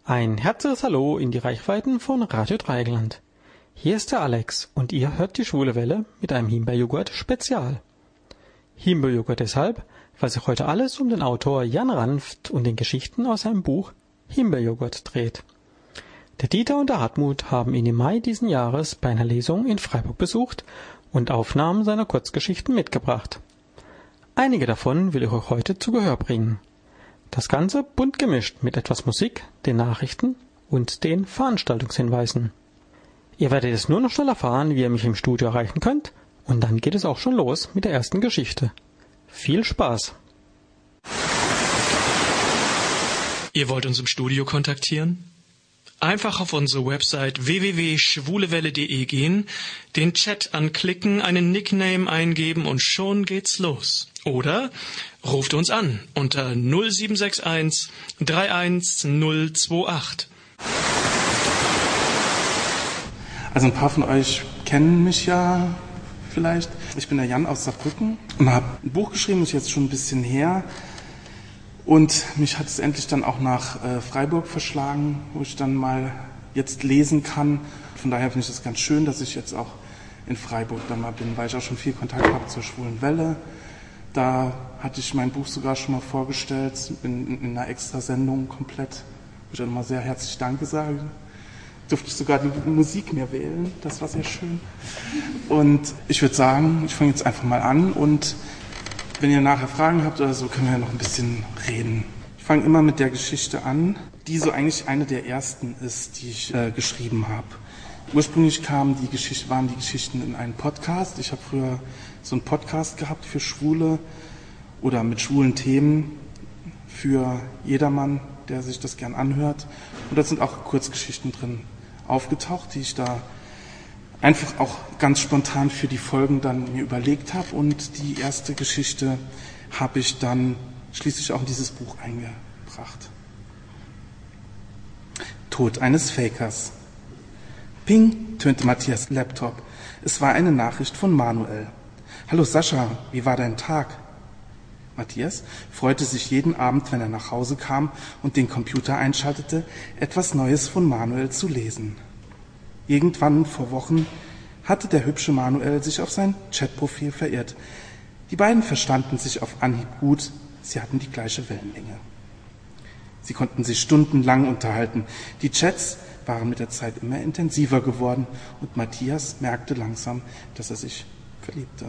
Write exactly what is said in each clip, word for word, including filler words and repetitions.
Ein herzliches Hallo in die Reichweiten von Radio Dreieckland. Hier ist der Alex und ihr hört die Schwule Welle mit einem Himbeerjoghurt Spezial. Himbeerjoghurt deshalb, weil sich heute alles um den Autor Jan Ranft und den Geschichten aus seinem Buch Himbeerjoghurt dreht. Der Dieter und der Hartmut haben ihn im Mai diesen Jahres bei einer Lesung in Freiburg besucht und Aufnahmen seiner Kurzgeschichten mitgebracht. Einige davon will ich euch heute zu Gehör bringen. Das Ganze bunt gemischt mit etwas Musik, den Nachrichten und den Veranstaltungshinweisen. Ihr werdet jetzt nur noch schnell erfahren, wie ihr mich im Studio erreichen könnt, und dann geht es auch schon los mit der ersten Geschichte. Viel Spaß! Ihr wollt uns im Studio kontaktieren? Einfach auf unsere Website w w w punkt schwulewelle punkt de gehen, den Chat anklicken, einen Nickname eingeben und schon geht's los. Oder ruft uns an unter null sieben sechs eins drei eins null zwei acht. Also ein paar von euch kennen mich ja vielleicht. Ich bin der Jan aus Saarbrücken und habe ein Buch geschrieben, das ist jetzt schon ein bisschen her. Und mich hat es endlich dann auch nach äh, Freiburg verschlagen, wo ich dann mal jetzt lesen kann. Von daher finde ich es ganz schön, dass ich jetzt auch in Freiburg dann mal bin, weil ich auch schon viel Kontakt habe zur Schwulen Welle. Da hatte ich mein Buch sogar schon mal vorgestellt, in, in einer Extrasendung komplett, wo ich auch nochmal sehr herzlich Danke sage. Durfte ich sogar die Musik mir wählen, das war sehr schön. Und ich würde sagen, ich fange jetzt einfach mal an und wenn ihr nachher Fragen habt oder so, können wir ja noch ein bisschen reden. Ich fange immer mit der Geschichte an, die so eigentlich eine der ersten ist, die ich äh, geschrieben habe. Ursprünglich kamen die Geschichten, waren die Geschichten in einen Podcast. Ich habe früher so einen Podcast gehabt für Schwule oder mit schwulen Themen für jedermann, der sich das gern anhört. Und da sind auch Kurzgeschichten drin aufgetaucht, die ich da einfach auch ganz spontan für die Folgen dann mir überlegt habe. Und die erste Geschichte habe ich dann schließlich auch in dieses Buch eingebracht. Tod eines Fakers. Ping, tönte Matthias Laptop. Es war eine Nachricht von Manuel. Hallo Sascha, wie war dein Tag? Matthias freute sich jeden Abend, wenn er nach Hause kam und den Computer einschaltete, etwas Neues von Manuel zu lesen. Irgendwann vor Wochen hatte der hübsche Manuel sich auf sein Chatprofil verirrt. Die beiden verstanden sich auf Anhieb gut, sie hatten die gleiche Wellenlänge. Sie konnten sich stundenlang unterhalten. Die Chats waren mit der Zeit immer intensiver geworden und Matthias merkte langsam, dass er sich verliebte.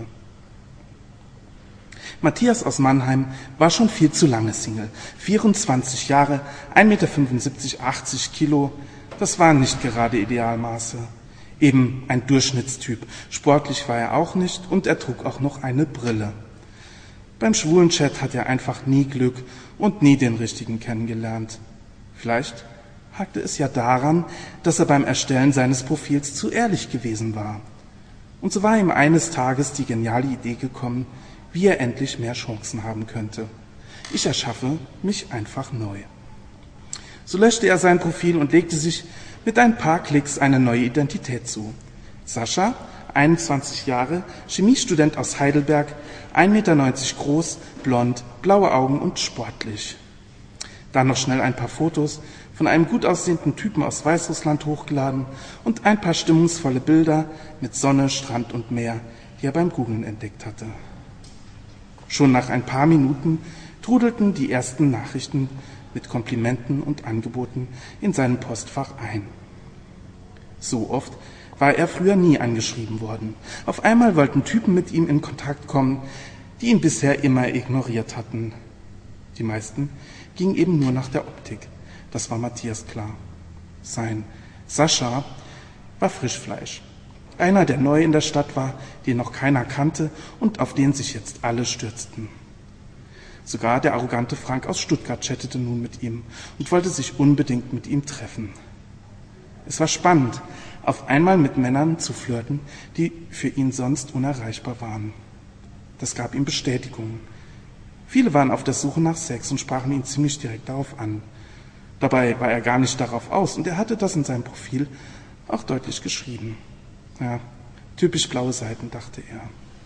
Matthias aus Mannheim war schon viel zu lange Single. vierundzwanzig Jahre, ein Meter fünfundsiebzig, achtzig Kilo, das waren nicht gerade Idealmaße. Eben ein Durchschnittstyp. Sportlich war er auch nicht und er trug auch noch eine Brille. Beim Schwulenchat hat er einfach nie Glück und nie den Richtigen kennengelernt. Vielleicht hakte es ja daran, dass er beim Erstellen seines Profils zu ehrlich gewesen war. Und so war ihm eines Tages die geniale Idee gekommen, wie er endlich mehr Chancen haben könnte. Ich erschaffe mich einfach neu. So löschte er sein Profil und legte sich mit ein paar Klicks eine neue Identität zu. Sascha, einundzwanzig Jahre, Chemiestudent aus Heidelberg, ein Meter neunzig groß, blond, blaue Augen und sportlich. Dann noch schnell ein paar Fotos von einem gut aussehenden Typen aus Weißrussland hochgeladen und ein paar stimmungsvolle Bilder mit Sonne, Strand und Meer, die er beim Googlen entdeckt hatte. Schon nach ein paar Minuten trudelten die ersten Nachrichten mit Komplimenten und Angeboten in seinem Postfach ein. So oft war er früher nie angeschrieben worden. Auf einmal wollten Typen mit ihm in Kontakt kommen, die ihn bisher immer ignoriert hatten. Die meisten gingen eben nur nach der Optik. Das war Matthias klar. Sein Sascha war Frischfleisch. Einer, der neu in der Stadt war, den noch keiner kannte und auf den sich jetzt alle stürzten. Sogar der arrogante Frank aus Stuttgart chattete nun mit ihm und wollte sich unbedingt mit ihm treffen. Es war spannend, auf einmal mit Männern zu flirten, die für ihn sonst unerreichbar waren. Das gab ihm Bestätigung. Viele waren auf der Suche nach Sex und sprachen ihn ziemlich direkt darauf an. Dabei war er gar nicht darauf aus und er hatte das in seinem Profil auch deutlich geschrieben. Ja, typisch blaue Seiten, dachte er.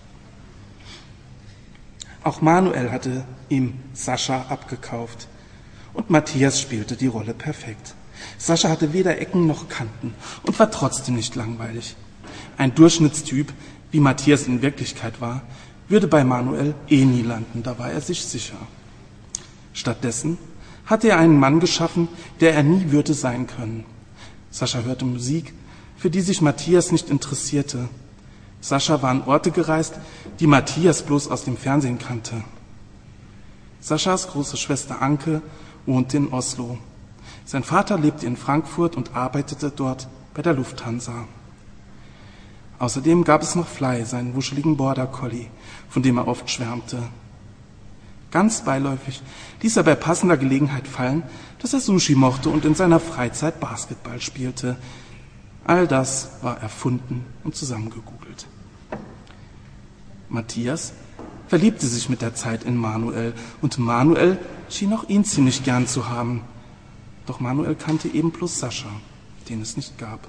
Auch Manuel hatte ihm Sascha abgekauft und Matthias spielte die Rolle perfekt. Sascha hatte weder Ecken noch Kanten und war trotzdem nicht langweilig. Ein Durchschnittstyp, wie Matthias in Wirklichkeit war, würde bei Manuel eh nie landen, da war er sich sicher. Stattdessen hatte er einen Mann geschaffen, der er nie würde sein können. Sascha hörte Musik, für die sich Matthias nicht interessierte. Sascha war an Orte gereist, die Matthias bloß aus dem Fernsehen kannte. Saschas große Schwester Anke wohnte in Oslo. Sein Vater lebte in Frankfurt und arbeitete dort bei der Lufthansa. Außerdem gab es noch Fly, seinen wuscheligen Border Collie, von dem er oft schwärmte. Ganz beiläufig ließ er bei passender Gelegenheit fallen, dass er Sushi mochte und in seiner Freizeit Basketball spielte. All das war erfunden und zusammengegoogelt. Matthias verliebte sich mit der Zeit in Manuel und Manuel schien auch ihn ziemlich gern zu haben. Doch Manuel kannte eben bloß Sascha, den es nicht gab.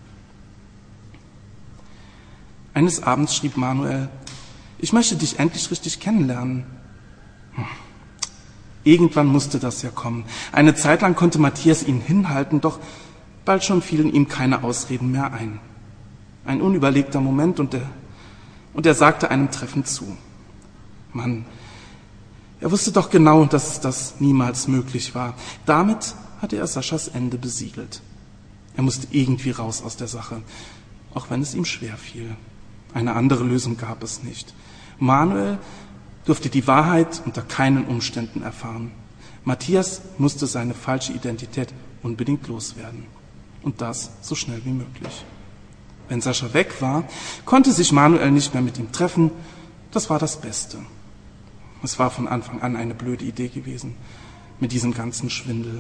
Eines Abends schrieb Manuel: Ich möchte dich endlich richtig kennenlernen. Hm. Irgendwann musste das ja kommen. Eine Zeit lang konnte Matthias ihn hinhalten, doch bald schon fielen ihm keine Ausreden mehr ein. Ein unüberlegter Moment und er, und er sagte einem Treffen zu. Mann, er wusste doch genau, dass das niemals möglich war. Damit hatte er Saschas Ende besiegelt. Er musste irgendwie raus aus der Sache, auch wenn es ihm schwer fiel. Eine andere Lösung gab es nicht. Manuel durfte die Wahrheit unter keinen Umständen erfahren. Matthias musste seine falsche Identität unbedingt loswerden. Und das so schnell wie möglich. Wenn Sascha weg war, konnte sich Manuel nicht mehr mit ihm treffen. Das war das Beste. Es war von Anfang an eine blöde Idee gewesen, mit diesem ganzen Schwindel.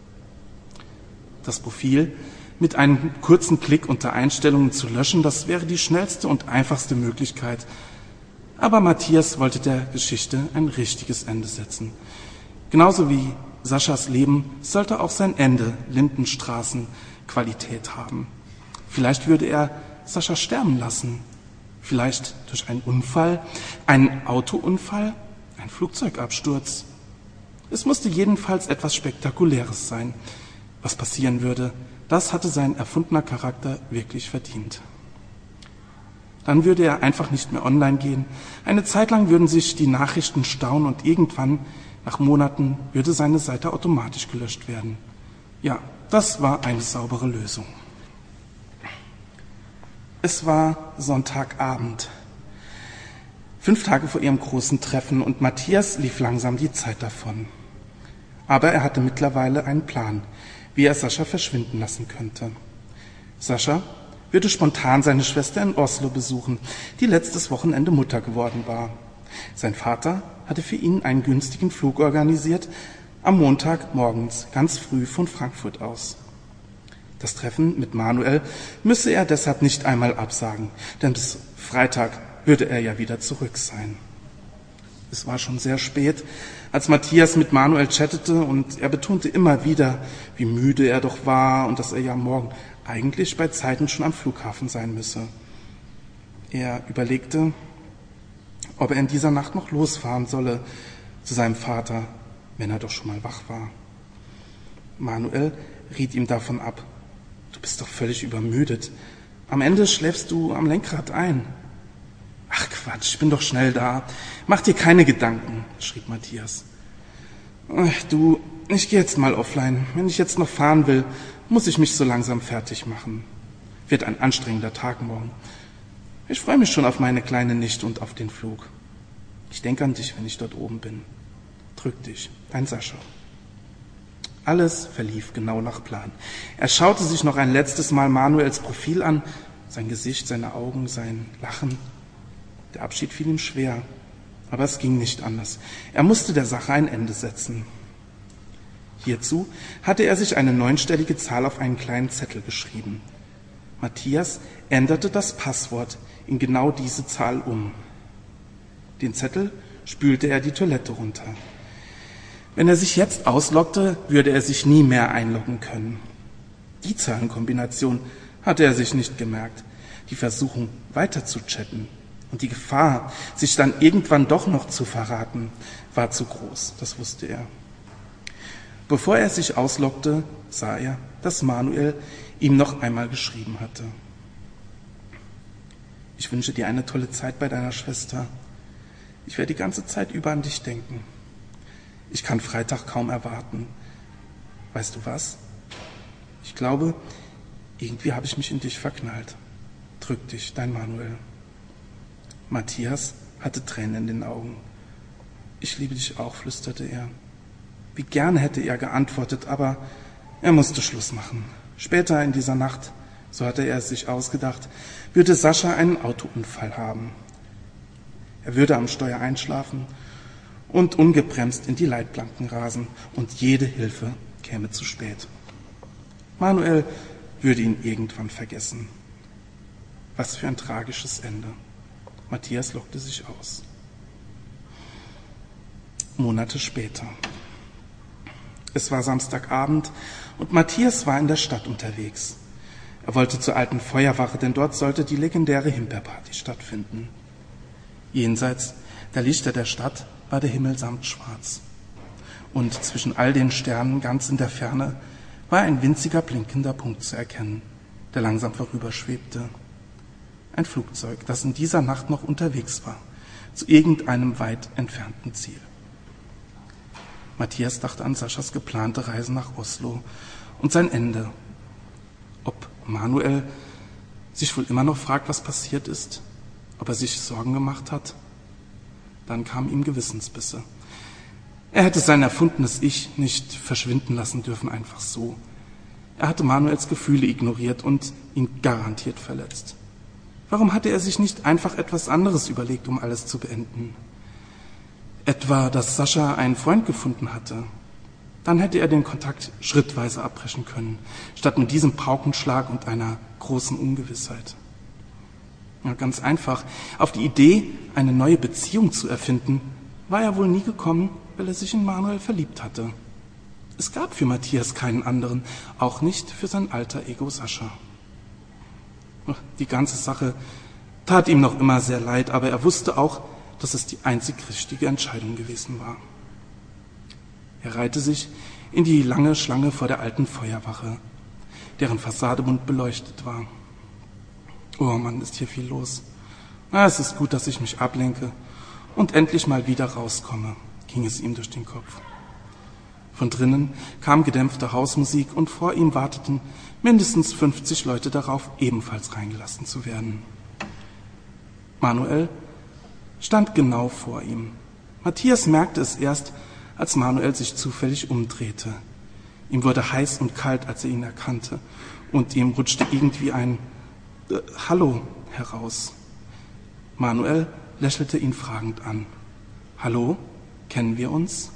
Das Profil mit einem kurzen Klick unter Einstellungen zu löschen, das wäre die schnellste und einfachste Möglichkeit. Aber Matthias wollte der Geschichte ein richtiges Ende setzen. Genauso wie Saschas Leben sollte auch sein Ende Lindenstraßen-Qualität haben. Vielleicht würde er Sascha sterben lassen. Vielleicht durch einen Unfall, einen Autounfall, ein Flugzeugabsturz. Es musste jedenfalls etwas Spektakuläres sein. Was passieren würde, das hatte sein erfundener Charakter wirklich verdient. Dann würde er einfach nicht mehr online gehen. Eine Zeit lang würden sich die Nachrichten stauen und irgendwann, nach Monaten, würde seine Seite automatisch gelöscht werden. Ja, das war eine saubere Lösung. Es war Sonntagabend, fünf Tage vor ihrem großen Treffen, und Matthias lief langsam die Zeit davon. Aber er hatte mittlerweile einen Plan, wie er Sascha verschwinden lassen könnte. Sascha würde spontan seine Schwester in Oslo besuchen, die letztes Wochenende Mutter geworden war. Sein Vater hatte für ihn einen günstigen Flug organisiert, am Montag morgens ganz früh von Frankfurt aus. Das Treffen mit Manuel müsse er deshalb nicht einmal absagen, denn bis Freitag würde er ja wieder zurück sein. Es war schon sehr spät, als Matthias mit Manuel chattete, und er betonte immer wieder, wie müde er doch war und dass er ja morgen eigentlich bei Zeiten schon am Flughafen sein müsse. Er überlegte, ob er in dieser Nacht noch losfahren solle zu seinem Vater, wenn er doch schon mal wach war. Manuel riet ihm davon ab. Du bist doch völlig übermüdet. Am Ende schläfst du am Lenkrad ein. Ach Quatsch, ich bin doch schnell da. Mach dir keine Gedanken, schrieb Matthias. Ach, du, ich gehe jetzt mal offline. Wenn ich jetzt noch fahren will, muss ich mich so langsam fertig machen. Wird ein anstrengender Tag morgen. Ich freue mich schon auf meine kleine Nichte und auf den Flug. Ich denke an dich, wenn ich dort oben bin. Drück dich, dein Sascha. Alles verlief genau nach Plan. Er schaute sich noch ein letztes Mal Manuels Profil an, sein Gesicht, seine Augen, sein Lachen. Der Abschied fiel ihm schwer, aber es ging nicht anders. Er musste der Sache ein Ende setzen. Hierzu hatte er sich eine neunstellige Zahl auf einen kleinen Zettel geschrieben. Matthias änderte das Passwort in genau diese Zahl um. Den Zettel spülte er die Toilette runter. Wenn er sich jetzt ausloggte, würde er sich nie mehr einloggen können. Die Zahlenkombination hatte er sich nicht gemerkt. Die Versuchung, weiter zu chatten und die Gefahr, sich dann irgendwann doch noch zu verraten, war zu groß, das wusste er. Bevor er sich ausloggte, sah er, dass dass Manuel ihm noch einmal geschrieben hatte. Ich wünsche dir eine tolle Zeit bei deiner Schwester. Ich werde die ganze Zeit über an dich denken. Ich kann Freitag kaum erwarten. Weißt du was? Ich glaube, irgendwie habe ich mich in dich verknallt. Drück dich, dein Manuel. Matthias hatte Tränen in den Augen. Ich liebe dich auch, flüsterte er. Wie gern hätte er geantwortet, aber er musste Schluss machen. Später in dieser Nacht, so hatte er es sich ausgedacht, würde Sascha einen Autounfall haben. Er würde am Steuer einschlafen und ungebremst in die Leitplanken rasen und jede Hilfe käme zu spät. Manuel würde ihn irgendwann vergessen. Was für ein tragisches Ende. Matthias lockte sich aus. Monate später. Es war Samstagabend und Matthias war in der Stadt unterwegs. Er wollte zur alten Feuerwache, denn dort sollte die legendäre Himbeerparty stattfinden. Jenseits der Lichter der Stadt war der Himmel samtschwarz. Und zwischen all den Sternen ganz in der Ferne war ein winziger blinkender Punkt zu erkennen, der langsam vorüberschwebte. Ein Flugzeug, das in dieser Nacht noch unterwegs war, zu irgendeinem weit entfernten Ziel. Matthias dachte an Saschas geplante Reise nach Oslo und sein Ende. Ob Manuel sich wohl immer noch fragt, was passiert ist, ob er sich Sorgen gemacht hat. Dann kamen ihm Gewissensbisse. Er hätte sein erfundenes Ich nicht verschwinden lassen dürfen, einfach so. Er hatte Manuels Gefühle ignoriert und ihn garantiert verletzt. Warum hatte er sich nicht einfach etwas anderes überlegt, um alles zu beenden? Etwa, dass Sascha einen Freund gefunden hatte. Dann hätte er den Kontakt schrittweise abbrechen können, statt mit diesem Paukenschlag und einer großen Ungewissheit. Ja, ganz einfach. Auf die Idee, eine neue Beziehung zu erfinden, war er wohl nie gekommen, weil er sich in Manuel verliebt hatte. Es gab für Matthias keinen anderen, auch nicht für sein alter Ego Sascha. Die ganze Sache tat ihm noch immer sehr leid, aber er wusste auch, dass es die einzig richtige Entscheidung gewesen war. Er reihte sich in die lange Schlange vor der alten Feuerwache, deren Fassade bunt beleuchtet war. Oh Mann, ist hier viel los. Na, es ist gut, dass ich mich ablenke und endlich mal wieder rauskomme, ging es ihm durch den Kopf. Von drinnen kam gedämpfte Hausmusik und vor ihm warteten mindestens fünfzig Leute darauf, ebenfalls reingelassen zu werden. Manuel stand genau vor ihm. Matthias merkte es erst, als Manuel sich zufällig umdrehte. Ihm wurde heiß und kalt, als er ihn erkannte, und ihm rutschte irgendwie ein äh, Hallo heraus. Manuel lächelte ihn fragend an. Hallo, kennen wir uns?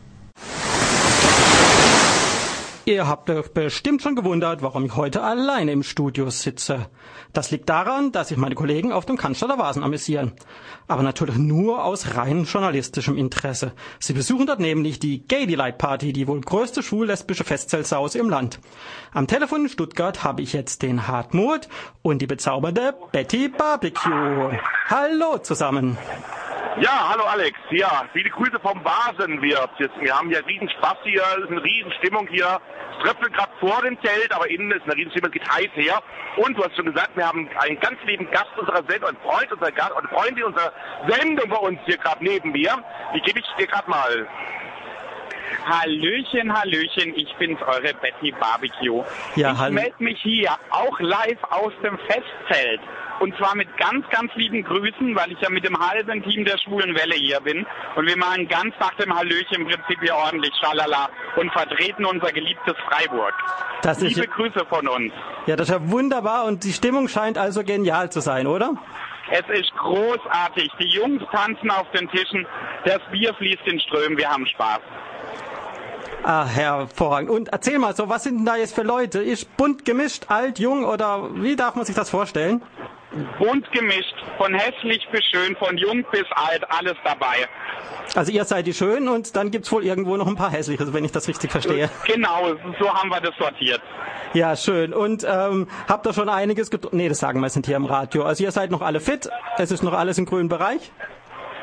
Ihr habt euch bestimmt schon gewundert, warum ich heute alleine im Studio sitze. Das liegt daran, dass sich meine Kollegen auf dem Cannstatter Wasen amüsieren. Aber natürlich nur aus rein journalistischem Interesse. Sie besuchen dort nämlich die Gay Delight Party, die wohl größte schwul-lesbische Festzeltsause im Land. Am Telefon in Stuttgart habe ich jetzt den Hartmut und die bezaubernde Betty Barbecue. Hallo zusammen. Ja, hallo Alex. Ja, viele Grüße vom Vasenwirt. Wir haben hier riesen Spaß hier, es ist eine riesen Stimmung hier. Es tröpfelt gerade vor dem Zelt, aber innen ist eine riesen Stimmung, geht heiß her. Und du hast schon gesagt, wir haben einen ganz lieben Gast unserer Sendung, einen Freund unserer Gast, eine Freundin unserer Sendung bei uns hier gerade neben mir. Die gebe ich dir gerade mal. Hallöchen, Hallöchen, ich bin's, eure Betty Barbecue. Ja, ich hallo. melde mich hier auch live aus dem Festzelt. Und zwar mit ganz, ganz lieben Grüßen, weil ich ja mit dem halben Team der Schwulen Welle hier bin. Und wir machen ganz nach dem Hallöchen im Prinzip hier ordentlich Schalala und vertreten unser geliebtes Freiburg. Das ist Liebe ja, Grüße von uns. ja, das ist ja wunderbar und die Stimmung scheint also genial zu sein, oder? Es ist großartig. Die Jungs tanzen auf den Tischen, das Bier fließt in Strömen, wir haben Spaß. Ah, hervorragend. Und erzähl mal so, was sind denn da jetzt für Leute? Ist bunt gemischt, alt, jung oder wie darf man sich das vorstellen? Bunt gemischt, von hässlich bis schön, von jung bis alt, alles dabei. Also ihr seid die Schönen und dann gibt's wohl irgendwo noch ein paar Hässliche, wenn ich das richtig verstehe. Genau, so haben wir das sortiert. Ja, schön. Und ähm, habt ihr schon einiges getrunken? Nee, das sagen wir, sind hier im Radio. Also ihr seid noch alle fit, es ist noch alles im grünen Bereich?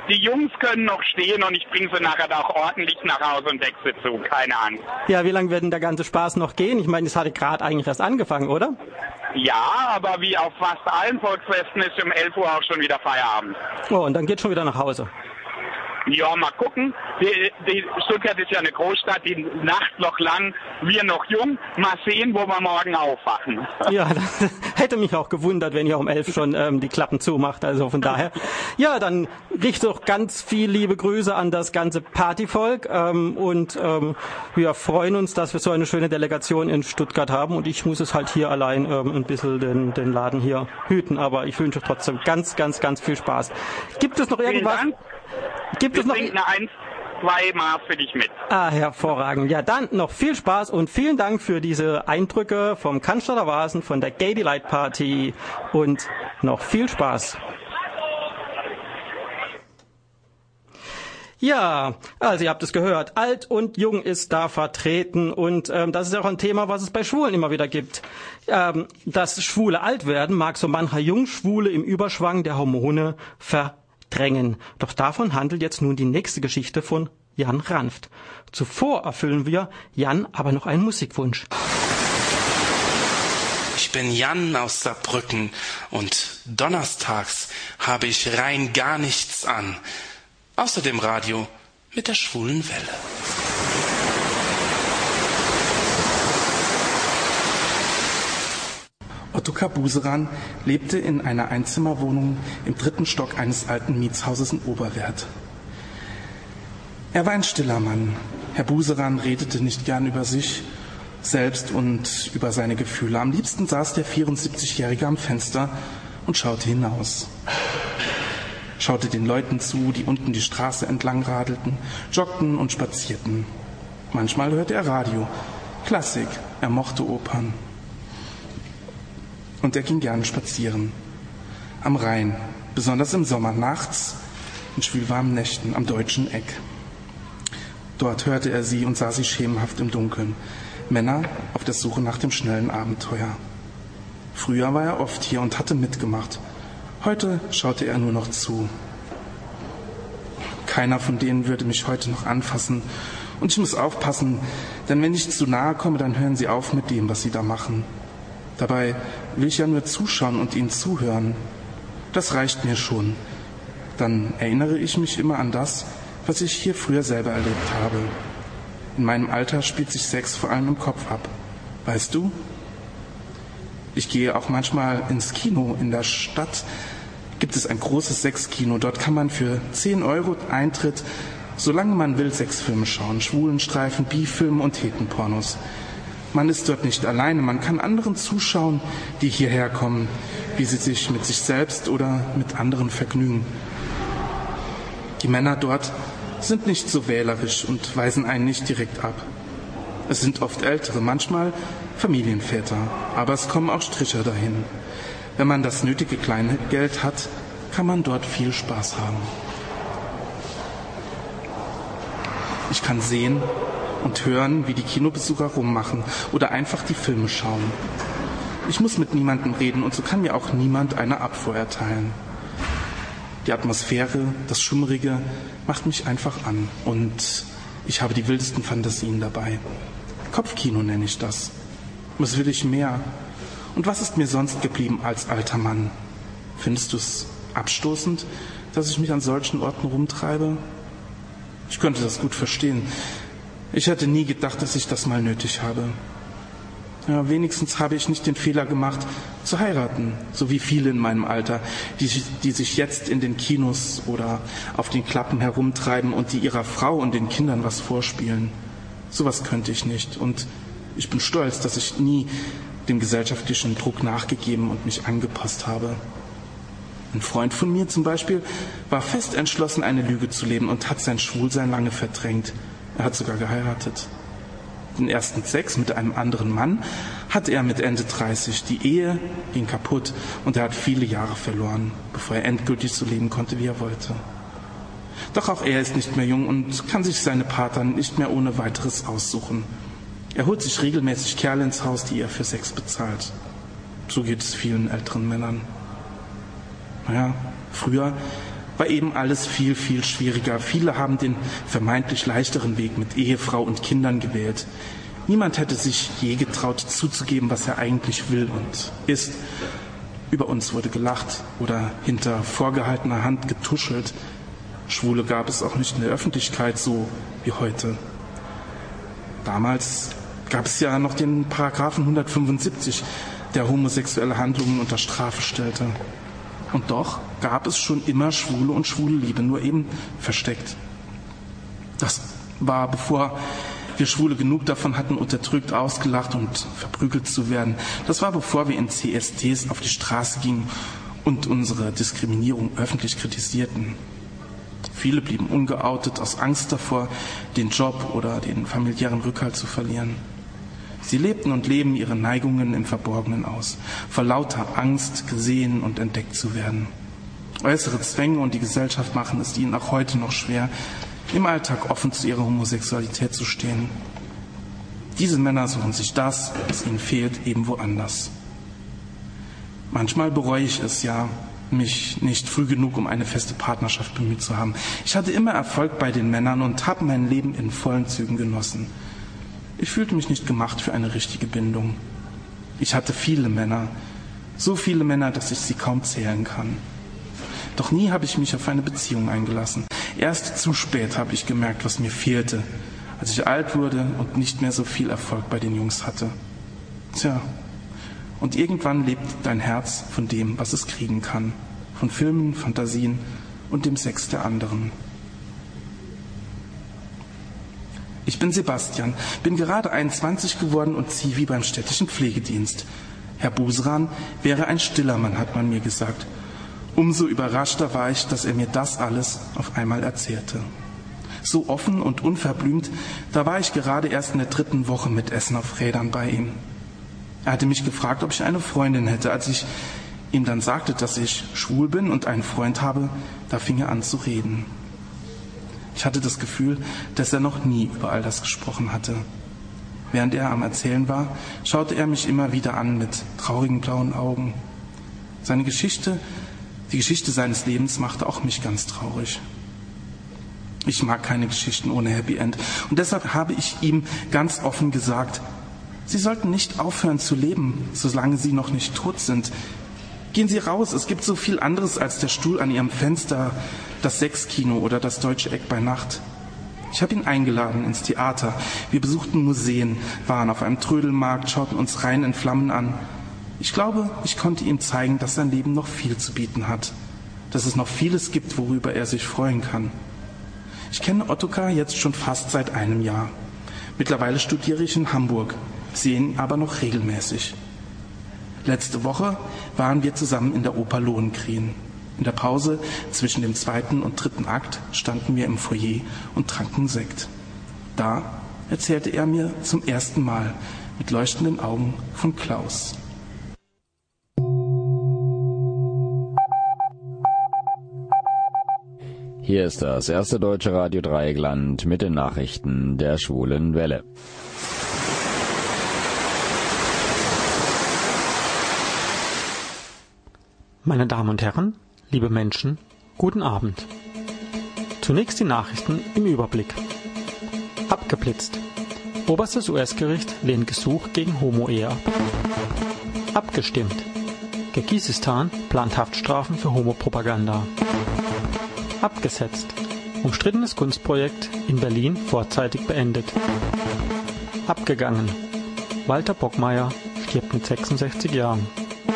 die Jungs können noch stehen und ich bringe sie nachher auch ordentlich nach Hause und decke sie zu, keine Angst. Ja, wie lange wird denn der ganze Spaß noch gehen? Ich meine, es hatte gerade eigentlich erst angefangen, oder? Ja, aber wie auf fast allen Volksfesten ist um elf Uhr auch schon wieder Feierabend. Oh, und dann geht's schon wieder nach Hause. Ja, mal gucken. Die, die Stuttgart ist ja eine Großstadt, die Nacht noch lang, wir noch jung. Mal sehen, wo wir morgen aufwachen. Ja, das hätte mich auch gewundert, wenn ihr um elf schon ähm, die Klappen zumacht. Also von daher. Ja, dann richte doch ganz viel liebe Grüße an das ganze Partyvolk. Ähm, und ähm, wir freuen uns, dass wir so eine schöne Delegation in Stuttgart haben. Und ich muss es halt hier allein ähm, ein bisschen den, den Laden hier hüten. Aber ich wünsche trotzdem ganz, ganz, ganz viel Spaß. Gibt es noch irgendwas? Vielen Dank. Gibt Wir es noch trinken eins, zwei Maß für dich mit. Ah, hervorragend. Ja, dann noch viel Spaß und vielen Dank für diese Eindrücke vom Cannstatter Vasen, von der Gay Delight Party und noch viel Spaß. Ja, also ihr habt es gehört, alt und jung ist da vertreten und ähm, das ist ja auch ein Thema, was es bei Schwulen immer wieder gibt. Ähm, dass Schwule alt werden, mag so mancher Jungschwule im Überschwang der Hormone ver drängen. Doch davon handelt jetzt nun die nächste Geschichte von Jan Ranft. Zuvor erfüllen wir Jan aber noch einen Musikwunsch. Ich bin Jan aus Saarbrücken und donnerstags habe ich rein gar nichts an. Außer dem Radio mit der schwulen Welle. Ottokar Buseran lebte in einer Einzimmerwohnung im dritten Stock eines alten Mietshauses in Oberwerth. Er war ein stiller Mann. Herr Buseran redete nicht gern über sich selbst und über seine Gefühle. Am liebsten saß der vierundsiebzigjährige am Fenster und schaute hinaus. Schaute den Leuten zu, die unten die Straße entlang radelten, joggten und spazierten. Manchmal hörte er Radio, Klassik, er mochte Opern. Und er ging gerne spazieren. Am Rhein, besonders im Sommer, nachts, in schwülwarmen Nächten, am Deutschen Eck. Dort hörte er sie und sah sie schemenhaft im Dunkeln. Männer auf der Suche nach dem schnellen Abenteuer. Früher war er oft hier und hatte mitgemacht. Heute schaute er nur noch zu. Keiner von denen würde mich heute noch anfassen. Und ich muss aufpassen, denn wenn ich zu nahe komme, dann hören sie auf mit dem, was sie da machen. Dabei will ich ja nur zuschauen und ihnen zuhören. Das reicht mir schon. Dann erinnere ich mich immer an das, was ich hier früher selber erlebt habe. In meinem Alter spielt sich Sex vor allem im Kopf ab. Weißt du? Ich gehe auch manchmal ins Kino in der Stadt. Gibt es ein großes Sexkino. Dort kann man für zehn Euro Eintritt, solange man will, Sexfilme schauen. Schwulenstreifen, Bi-Filme und Hetenpornos. Man ist dort nicht alleine, man kann anderen zuschauen, die hierher kommen, wie sie sich mit sich selbst oder mit anderen vergnügen. Die Männer dort sind nicht so wählerisch und weisen einen nicht direkt ab. Es sind oft Ältere, manchmal Familienväter, aber es kommen auch Stricher dahin. Wenn man das nötige Kleingeld hat, kann man dort viel Spaß haben. Ich kann sehen und hören, wie die Kinobesucher rummachen oder einfach die Filme schauen. Ich muss mit niemandem reden und so kann mir auch niemand eine Abfuhr erteilen. Die Atmosphäre, das Schummrige macht mich einfach an und ich habe die wildesten Fantasien dabei. Kopfkino nenne ich das. Was will ich mehr? Und was ist mir sonst geblieben als alter Mann? Findest du es abstoßend, dass ich mich an solchen Orten rumtreibe? Ich könnte das gut verstehen. Ich hätte nie gedacht, dass ich das mal nötig habe. Ja, wenigstens habe ich nicht den Fehler gemacht, zu heiraten, so wie viele in meinem Alter, die, die sich jetzt in den Kinos oder auf den Klappen herumtreiben und die ihrer Frau und den Kindern was vorspielen. Sowas könnte ich nicht und ich bin stolz, dass ich nie dem gesellschaftlichen Druck nachgegeben und mich angepasst habe. Ein Freund von mir zum Beispiel war fest entschlossen, eine Lüge zu leben und hat sein Schwulsein lange verdrängt. Er hat sogar geheiratet. Den ersten Sex mit einem anderen Mann hatte er mit Ende dreißig. Die Ehe ging kaputt und er hat viele Jahre verloren, bevor er endgültig so leben konnte, wie er wollte. Doch auch er ist nicht mehr jung und kann sich seine Partner nicht mehr ohne weiteres aussuchen. Er holt sich regelmäßig Kerle ins Haus, die er für Sex bezahlt. So geht es vielen älteren Männern. Naja, früher war eben alles viel, viel schwieriger. Viele haben den vermeintlich leichteren Weg mit Ehefrau und Kindern gewählt. Niemand hätte sich je getraut zuzugeben, was er eigentlich will und ist. Über uns wurde gelacht oder hinter vorgehaltener Hand getuschelt. Schwule gab es auch nicht in der Öffentlichkeit so wie heute. Damals gab es ja noch den Paragraphen hundertfünfundsiebzig, der homosexuelle Handlungen unter Strafe stellte. Und doch gab es schon immer Schwule und Schwulenliebe, nur eben versteckt. Das war, bevor wir Schwule genug davon hatten, unterdrückt, ausgelacht und verprügelt zu werden. Das war, bevor wir in C S Ds auf die Straße gingen und unsere Diskriminierung öffentlich kritisierten. Viele blieben ungeoutet aus Angst davor, den Job oder den familiären Rückhalt zu verlieren. Sie lebten und leben ihre Neigungen im Verborgenen aus, vor lauter Angst, gesehen und entdeckt zu werden. Äußere Zwänge und die Gesellschaft machen es ihnen auch heute noch schwer, im Alltag offen zu ihrer Homosexualität zu stehen. Diese Männer suchen sich das, was ihnen fehlt, eben woanders. Manchmal bereue ich es ja, mich nicht früh genug um eine feste Partnerschaft bemüht zu haben. Ich hatte immer Erfolg bei den Männern und habe mein Leben in vollen Zügen genossen. Ich fühlte mich nicht gemacht für eine richtige Bindung. Ich hatte viele Männer, so viele Männer, dass ich sie kaum zählen kann. Doch nie habe ich mich auf eine Beziehung eingelassen. Erst zu spät habe ich gemerkt, was mir fehlte, als ich alt wurde und nicht mehr so viel Erfolg bei den Jungs hatte. Tja, und irgendwann lebt dein Herz von dem, was es kriegen kann, von Filmen, Fantasien und dem Sex der anderen. Ich bin Sebastian, bin gerade einundzwanzig geworden und ziehe wie beim städtischen Pflegedienst. Herr Buseran wäre ein stiller Mann, hat man mir gesagt. Umso überraschter war ich, dass er mir das alles auf einmal erzählte. So offen und unverblümt, da war ich gerade erst in der dritten Woche mit Essen auf Rädern bei ihm. Er hatte mich gefragt, ob ich eine Freundin hätte. Als ich ihm dann sagte, dass ich schwul bin und einen Freund habe, da fing er an zu reden. Ich hatte das Gefühl, dass er noch nie über all das gesprochen hatte. Während er am Erzählen war, schaute er mich immer wieder an mit traurigen blauen Augen. Seine Geschichte, die Geschichte seines Lebens machte auch mich ganz traurig. Ich mag keine Geschichten ohne Happy End und deshalb habe ich ihm ganz offen gesagt, Sie sollten nicht aufhören zu leben, solange Sie noch nicht tot sind. Gehen Sie raus, es gibt so viel anderes als der Stuhl an Ihrem Fenster, das Sechskino oder das Deutsche Eck bei Nacht. Ich habe ihn eingeladen ins Theater. Wir besuchten Museen, waren auf einem Trödelmarkt, schauten uns Rhein in Flammen an. Ich glaube, ich konnte ihm zeigen, dass sein Leben noch viel zu bieten hat, dass es noch vieles gibt, worüber er sich freuen kann. Ich kenne Ottokar jetzt schon fast seit einem Jahr. Mittlerweile studiere ich in Hamburg, sehe ihn aber noch regelmäßig. Letzte Woche waren wir zusammen in der Oper Lohengrin. In der Pause zwischen dem zweiten und dritten Akt standen wir im Foyer und tranken Sekt. Da erzählte er mir zum ersten Mal mit leuchtenden Augen von Klaus. Hier ist das erste deutsche Radio Dreieckland mit den Nachrichten der Schwulen Welle. Meine Damen und Herren, liebe Menschen, guten Abend. Zunächst die Nachrichten im Überblick. Abgeblitzt. Oberstes U S-Gericht lehnt Gesuch gegen Homo-Ehe ab. Abgestimmt. Kirgisistan plant Haftstrafen für Homopropaganda. Abgesetzt. Umstrittenes Kunstprojekt in Berlin vorzeitig beendet. Abgegangen. Walter Bockmeier stirbt mit sechsundsechzig Jahren.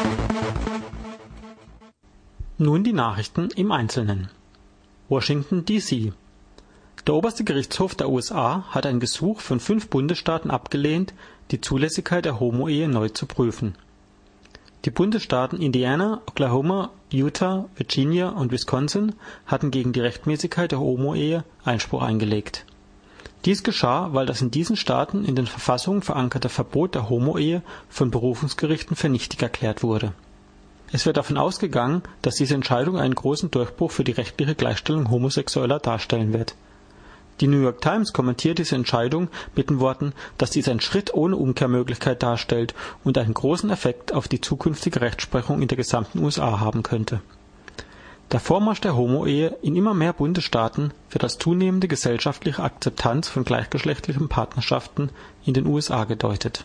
Nun die Nachrichten im Einzelnen. Washington D C. Der oberste Gerichtshof der U S A hat ein Gesuch von fünf Bundesstaaten abgelehnt, die Zulässigkeit der Homo-Ehe neu zu prüfen. Die Bundesstaaten Indiana, Oklahoma, Utah, Virginia und Wisconsin hatten gegen die Rechtmäßigkeit der Homo-Ehe Einspruch eingelegt. Dies geschah, weil das in diesen Staaten in den Verfassungen verankerte Verbot der Homo-Ehe von Berufungsgerichten für nichtig erklärt wurde. Es wird davon ausgegangen, dass diese Entscheidung einen großen Durchbruch für die rechtliche Gleichstellung Homosexueller darstellen wird. Die New York Times kommentiert diese Entscheidung mit den Worten, dass dies ein Schritt ohne Umkehrmöglichkeit darstellt und einen großen Effekt auf die zukünftige Rechtsprechung in der gesamten U S A haben könnte. Der Vormarsch der Homo-Ehe in immer mehr Bundesstaaten wird als zunehmende gesellschaftliche Akzeptanz von gleichgeschlechtlichen Partnerschaften in den U S A gedeutet.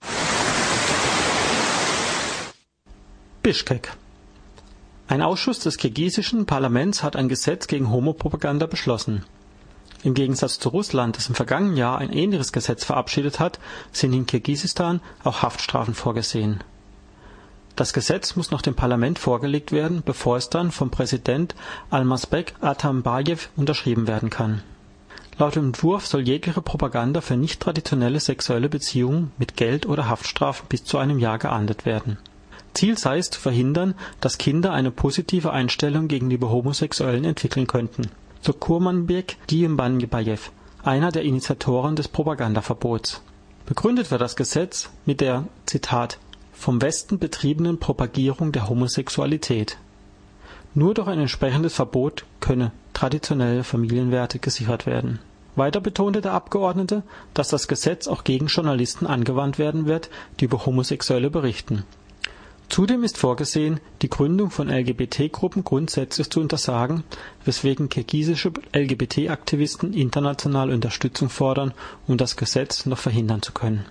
Bischkek. Ein Ausschuss des kirgisischen Parlaments hat ein Gesetz gegen Homopropaganda beschlossen. Im Gegensatz zu Russland, das im vergangenen Jahr ein ähnliches Gesetz verabschiedet hat, sind in Kirgisistan auch Haftstrafen vorgesehen. Das Gesetz muss noch dem Parlament vorgelegt werden, bevor es dann vom Präsident Almazbek Atambajew unterschrieben werden kann. Laut dem Entwurf soll jegliche Propaganda für nicht traditionelle sexuelle Beziehungen mit Geld oder Haftstrafen bis zu einem Jahr geahndet werden. Ziel sei es zu verhindern, dass Kinder eine positive Einstellung gegenüber Homosexuellen entwickeln könnten, so Kurmanbek Diembanbajew, einer der Initiatoren des Propagandaverbots. Begründet wird das Gesetz mit der, Zitat, vom Westen betriebenen Propagierung der Homosexualität. Nur durch ein entsprechendes Verbot könne traditionelle Familienwerte gesichert werden. Weiter betonte der Abgeordnete, dass das Gesetz auch gegen Journalisten angewandt werden wird, die über Homosexuelle berichten. Zudem ist vorgesehen, die Gründung von L G B T-Gruppen grundsätzlich zu untersagen, weswegen kirgisische L G B T-Aktivisten internationale Unterstützung fordern, um das Gesetz noch verhindern zu können.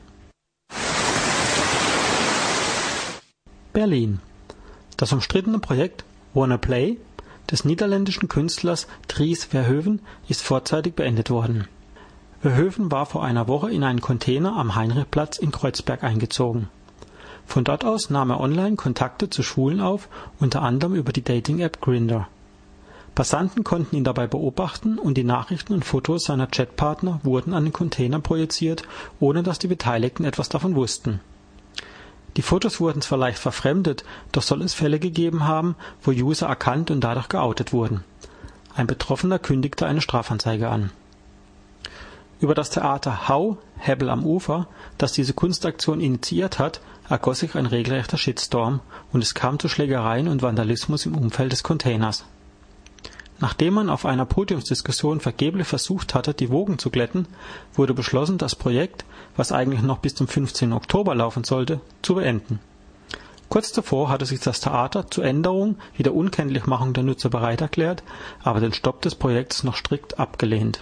Berlin. Das umstrittene Projekt Wanna Play des niederländischen Künstlers Dries Verhoeven ist vorzeitig beendet worden. Verhoeven war vor einer Woche in einen Container am Heinrichplatz in Kreuzberg eingezogen. Von dort aus nahm er online Kontakte zu Schwulen auf, unter anderem über die Dating-App Grindr. Passanten konnten ihn dabei beobachten und die Nachrichten und Fotos seiner Chatpartner wurden an den Container projiziert, ohne dass die Beteiligten etwas davon wussten. Die Fotos wurden zwar leicht verfremdet, doch soll es Fälle gegeben haben, wo User erkannt und dadurch geoutet wurden. Ein Betroffener kündigte eine Strafanzeige an. Über das Theater Hau, Hebbel am Ufer, das diese Kunstaktion initiiert hat, ergoss sich ein regelrechter Shitstorm und es kam zu Schlägereien und Vandalismus im Umfeld des Containers. Nachdem man auf einer Podiumsdiskussion vergeblich versucht hatte, die Wogen zu glätten, wurde beschlossen, das Projekt, was eigentlich noch bis zum fünfzehnten Oktober laufen sollte, zu beenden. Kurz zuvor hatte sich das Theater zur Änderung wie der Unkenntlichmachung der Nutzer bereit erklärt, aber den Stopp des Projekts noch strikt abgelehnt.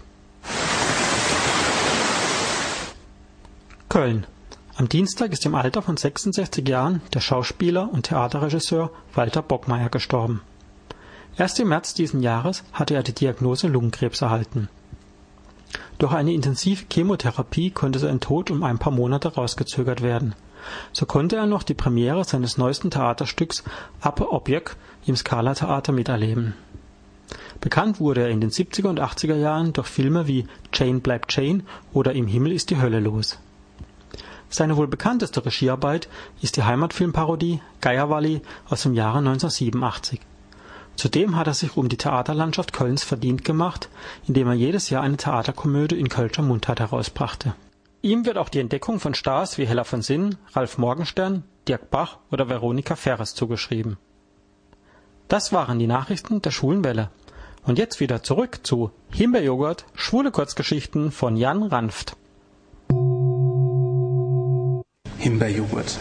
Köln. Am Dienstag ist im Alter von sechsundsechzig Jahren der Schauspieler und Theaterregisseur Walter Bockmeier gestorben. Erst im März diesen Jahres hatte er die Diagnose Lungenkrebs erhalten. Durch eine intensive Chemotherapie konnte sein Tod um ein paar Monate rausgezögert werden. So konnte er noch die Premiere seines neuesten Theaterstücks Upper Object im Scala Theater miterleben. Bekannt wurde er in den siebziger und achtziger Jahren durch Filme wie Jane bleibt Jane oder Im Himmel ist die Hölle los. Seine wohl bekannteste Regiearbeit ist die Heimatfilmparodie Geierwalli aus dem Jahre neunzehnhundertsiebenundachtzig. Zudem hat er sich um die Theaterlandschaft Kölns verdient gemacht, indem er jedes Jahr eine Theaterkomödie in Kölscher Mundart herausbrachte. Ihm wird auch die Entdeckung von Stars wie Hella von Sinnen, Ralf Morgenstern, Dirk Bach oder Veronika Ferres zugeschrieben. Das waren die Nachrichten der Schwulen Welle. Und jetzt wieder zurück zu Himbeerjoghurt, schwule Kurzgeschichten von Jan Ranft. Himbeerjoghurt.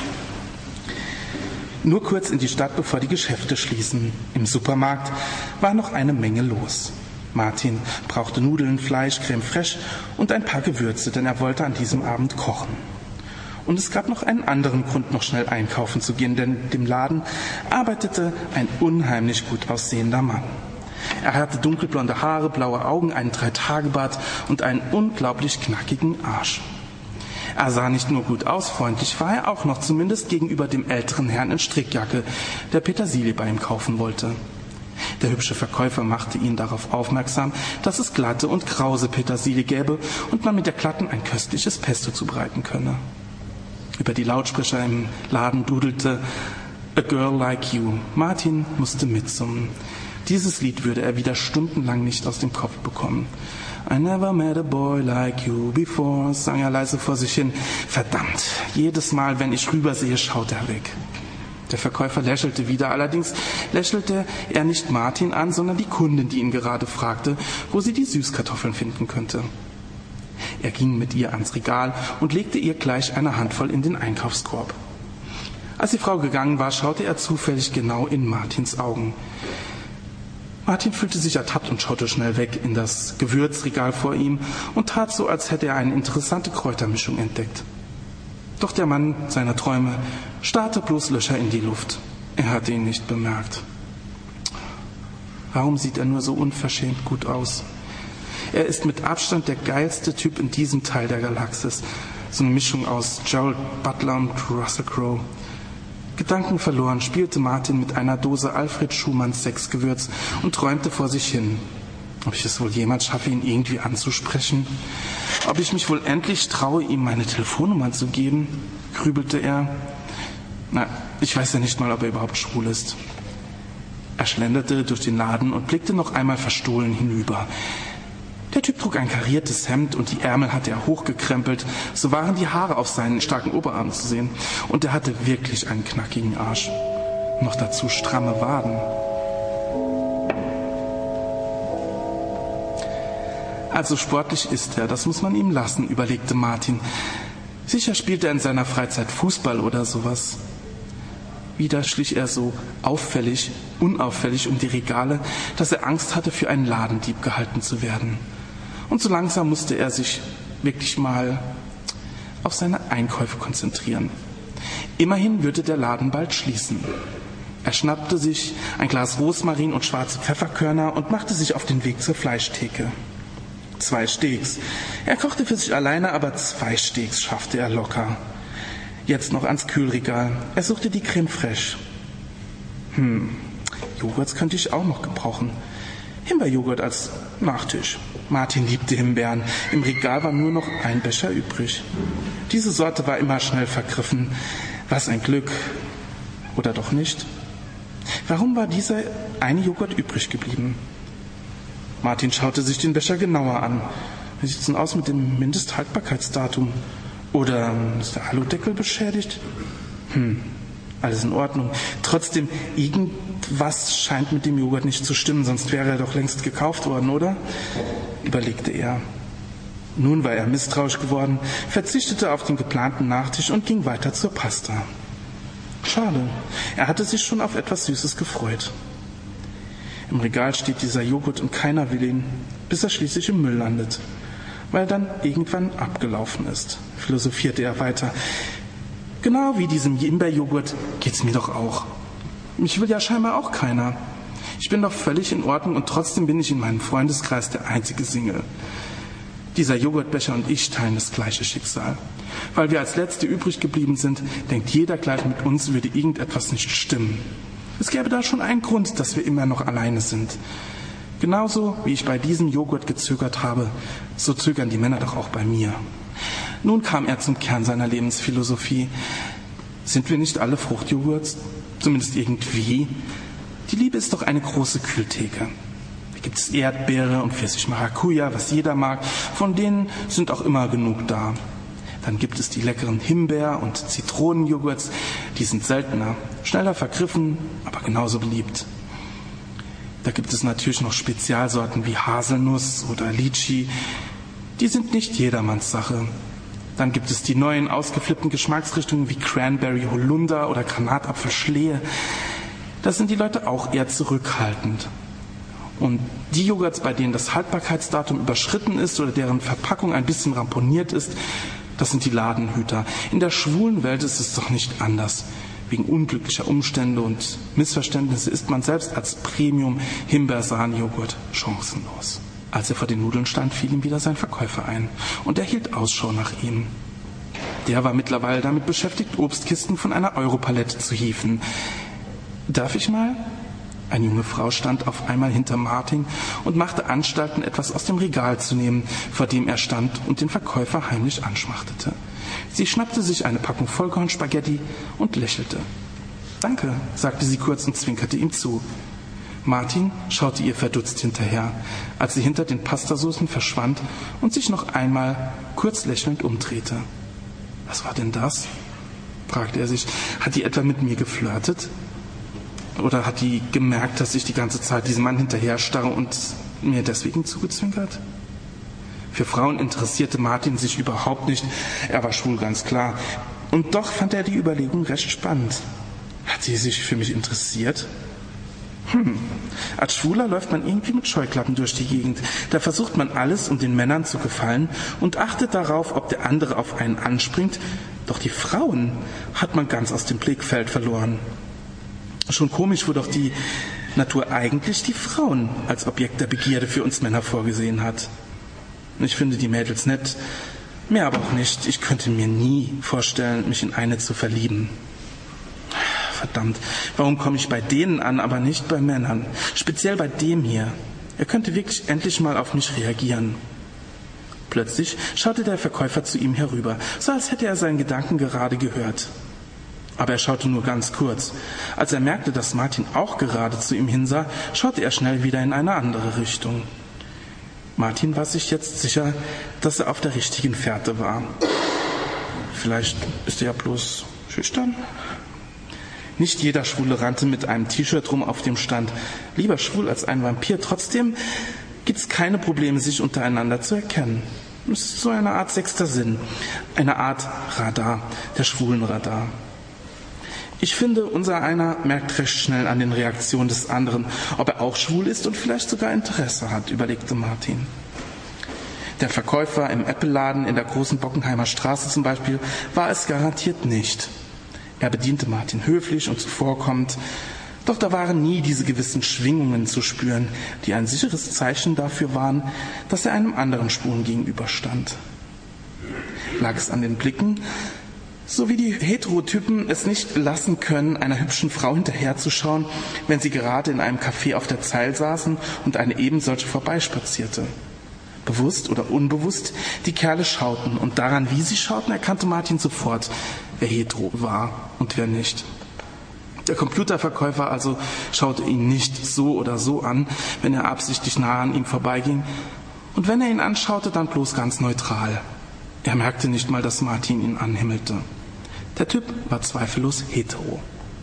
Nur kurz in die Stadt, bevor die Geschäfte schließen. Im Supermarkt war noch eine Menge los. Martin brauchte Nudeln, Fleisch, Creme fraiche und ein paar Gewürze, denn er wollte an diesem Abend kochen. Und es gab noch einen anderen Grund, noch schnell einkaufen zu gehen, denn in dem Laden arbeitete ein unheimlich gut aussehender Mann. Er hatte dunkelblonde Haare, blaue Augen, einen Drei-Tage-Bart und einen unglaublich knackigen Arsch. Er sah nicht nur gut aus, freundlich war er auch noch, zumindest gegenüber dem älteren Herrn in Strickjacke, der Petersilie bei ihm kaufen wollte. Der hübsche Verkäufer machte ihn darauf aufmerksam, dass es glatte und krause Petersilie gäbe und man mit der glatten ein köstliches Pesto zubereiten könne. Über die Lautsprecher im Laden dudelte A Girl Like You. Martin musste mitsummen. Dieses Lied würde er wieder stundenlang nicht aus dem Kopf bekommen. I never met a boy like you before, sang er leise vor sich hin. Verdammt, jedes Mal, wenn ich rübersehe, schaut er weg. Der Verkäufer lächelte wieder, allerdings lächelte er nicht Martin an, sondern die Kundin, die ihn gerade fragte, wo sie die Süßkartoffeln finden könnte. Er ging mit ihr ans Regal und legte ihr gleich eine Handvoll in den Einkaufskorb. Als die Frau gegangen war, schaute er zufällig genau in Martins Augen. Martin fühlte sich ertappt und schaute schnell weg in das Gewürzregal vor ihm und tat so, als hätte er eine interessante Kräutermischung entdeckt. Doch der Mann seiner Träume starrte bloß Löcher in die Luft. Er hatte ihn nicht bemerkt. Warum sieht er nur so unverschämt gut aus? Er ist mit Abstand der geilste Typ in diesem Teil der Galaxis. So eine Mischung aus Gerald Butler und Russell Crowe. Gedankenverloren spielte Martin mit einer Dose Alfred Schumanns Sechsgewürz und träumte vor sich hin. Ob ich es wohl jemals schaffe, ihn irgendwie anzusprechen? Ob ich mich wohl endlich traue, ihm meine Telefonnummer zu geben? Grübelte er. Na, ich weiß ja nicht mal, ob er überhaupt schwul ist. Er schlenderte durch den Laden und blickte noch einmal verstohlen hinüber. Der Typ trug ein kariertes Hemd und die Ärmel hatte er hochgekrempelt, so waren die Haare auf seinen starken Oberarmen zu sehen. Und er hatte wirklich einen knackigen Arsch. Noch dazu stramme Waden. Also sportlich ist er, das muss man ihm lassen, überlegte Martin. Sicher spielt er in seiner Freizeit Fußball oder sowas. Wieder schlich er so auffällig, unauffällig um die Regale, dass er Angst hatte, für einen Ladendieb gehalten zu werden. Und so langsam musste er sich wirklich mal auf seine Einkäufe konzentrieren. Immerhin würde der Laden bald schließen. Er schnappte sich ein Glas Rosmarin und schwarze Pfefferkörner und machte sich auf den Weg zur Fleischtheke. Zwei Steaks. Er kochte für sich alleine, aber zwei Steaks schaffte er locker. Jetzt noch ans Kühlregal. Er suchte die Creme fraiche. Hm, Joghurts könnte ich auch noch gebrauchen. Himbeerjoghurt als Nachtisch. Martin liebte Himbeeren. Im Regal war nur noch ein Becher übrig. Diese Sorte war immer schnell vergriffen. Was ein Glück. Oder doch nicht? Warum war dieser eine Joghurt übrig geblieben? Martin schaute sich den Becher genauer an. Wie sieht es denn aus mit dem Mindesthaltbarkeitsdatum? Oder ist der Aludeckel beschädigt? Hm, alles in Ordnung. Trotzdem, irgendwas scheint mit dem Joghurt nicht zu stimmen, sonst wäre er doch längst gekauft worden, oder? Überlegte er. Nun war er misstrauisch geworden, verzichtete auf den geplanten Nachtisch und ging weiter zur Pasta. Schade, er hatte sich schon auf etwas Süßes gefreut. Im Regal steht dieser Joghurt und keiner will ihn, bis er schließlich im Müll landet, weil er dann irgendwann abgelaufen ist, philosophierte er weiter. Genau wie diesem Himbeerjoghurt geht's mir doch auch. Mich will ja scheinbar auch keiner. Ich bin doch völlig in Ordnung und trotzdem bin ich in meinem Freundeskreis der einzige Single. Dieser Joghurtbecher und ich teilen das gleiche Schicksal. Weil wir als Letzte übrig geblieben sind, denkt jeder gleich, mit uns würde irgendetwas nicht stimmen. Es gäbe da schon einen Grund, dass wir immer noch alleine sind. Genauso wie ich bei diesem Joghurt gezögert habe, so zögern die Männer doch auch bei mir. Nun kam er zum Kern seiner Lebensphilosophie. Sind wir nicht alle Fruchtjoghurts? Zumindest irgendwie. Die Liebe ist doch eine große Kühltheke. Da gibt es Erdbeere und Pfirsich-Maracuja, was jeder mag. Von denen sind auch immer genug da. Dann gibt es die leckeren Himbeer- und Zitronenjoghurts. Die sind seltener, schneller vergriffen, aber genauso beliebt. Da gibt es natürlich noch Spezialsorten wie Haselnuss oder Lychee. Die sind nicht jedermanns Sache. Dann gibt es die neuen ausgeflippten Geschmacksrichtungen wie Cranberry Holunder oder Granatapfel Schlehe. Da sind die Leute auch eher zurückhaltend. Und die Joghurts, bei denen das Haltbarkeitsdatum überschritten ist oder deren Verpackung ein bisschen ramponiert ist, das sind die Ladenhüter. In der schwulen Welt ist es doch nicht anders. Wegen unglücklicher Umstände und Missverständnisse ist man selbst als Premium-Himbeersahne-Joghurt chancenlos. Als er vor den Nudeln stand, fiel ihm wieder sein Verkäufer ein und er hielt Ausschau nach ihm. Der war mittlerweile damit beschäftigt, Obstkisten von einer Europalette zu hieven. Darf ich mal? Eine junge Frau stand auf einmal hinter Martin und machte Anstalten, etwas aus dem Regal zu nehmen, vor dem er stand und den Verkäufer heimlich anschmachtete. Sie schnappte sich eine Packung Vollkornspaghetti und lächelte. »Danke«, sagte sie kurz und zwinkerte ihm zu. Martin schaute ihr verdutzt hinterher, als sie hinter den Pastasoßen verschwand und sich noch einmal kurz lächelnd umdrehte. »Was war denn das?« fragte er sich. »Hat die etwa mit mir geflirtet? Oder hat die gemerkt, dass ich die ganze Zeit diesem Mann hinterher starre und mir deswegen zugezwinkert?« Für Frauen interessierte Martin sich überhaupt nicht. Er war schwul, ganz klar. Und doch fand er die Überlegung recht spannend. Hat sie sich für mich interessiert? Hm. Als Schwuler läuft man irgendwie mit Scheuklappen durch die Gegend. Da versucht man alles, um den Männern zu gefallen und achtet darauf, ob der andere auf einen anspringt. Doch die Frauen hat man ganz aus dem Blickfeld verloren. Schon komisch, wo doch die Natur eigentlich die Frauen als Objekt der Begierde für uns Männer vorgesehen hat. Ich finde die Mädels nett, mehr aber auch nicht. Ich könnte mir nie vorstellen, mich in eine zu verlieben. Verdammt, warum komme ich bei denen an, aber nicht bei Männern? Speziell bei dem hier. Er könnte wirklich endlich mal auf mich reagieren. Plötzlich schaute der Verkäufer zu ihm herüber, so als hätte er seinen Gedanken gerade gehört. Aber er schaute nur ganz kurz. Als er merkte, dass Martin auch gerade zu ihm hinsah, schaute er schnell wieder in eine andere Richtung. Martin war sich jetzt sicher, dass er auf der richtigen Fährte war. Vielleicht ist er ja bloß schüchtern? Nicht jeder Schwule rannte mit einem T-Shirt rum auf dem Stand. Lieber schwul als ein Vampir. Trotzdem gibt es keine Probleme, sich untereinander zu erkennen. Es ist so eine Art sechster Sinn. Eine Art Radar, der Schwulenradar. Ich finde, unser einer merkt recht schnell an den Reaktionen des anderen, ob er auch schwul ist und vielleicht sogar Interesse hat, überlegte Martin. Der Verkäufer im Apple-Laden in der großen Bockenheimer Straße zum Beispiel war es garantiert nicht. Er bediente Martin höflich und zuvorkommend, doch da waren nie diese gewissen Schwingungen zu spüren, die ein sicheres Zeichen dafür waren, dass er einem anderen Schwulen gegenüberstand. Lag es an den Blicken, so wie die Heterotypen es nicht lassen können, einer hübschen Frau hinterherzuschauen, wenn sie gerade in einem Café auf der Zeil saßen und eine ebensolche vorbeispazierte. Bewusst oder unbewusst, die Kerle schauten, und daran, wie sie schauten, erkannte Martin sofort, wer hetero war und wer nicht. Der Computerverkäufer also schaute ihn nicht so oder so an, wenn er absichtlich nah an ihm vorbeiging, und wenn er ihn anschaute, dann bloß ganz neutral. Er merkte nicht mal, dass Martin ihn anhimmelte. Der Typ war zweifellos hetero.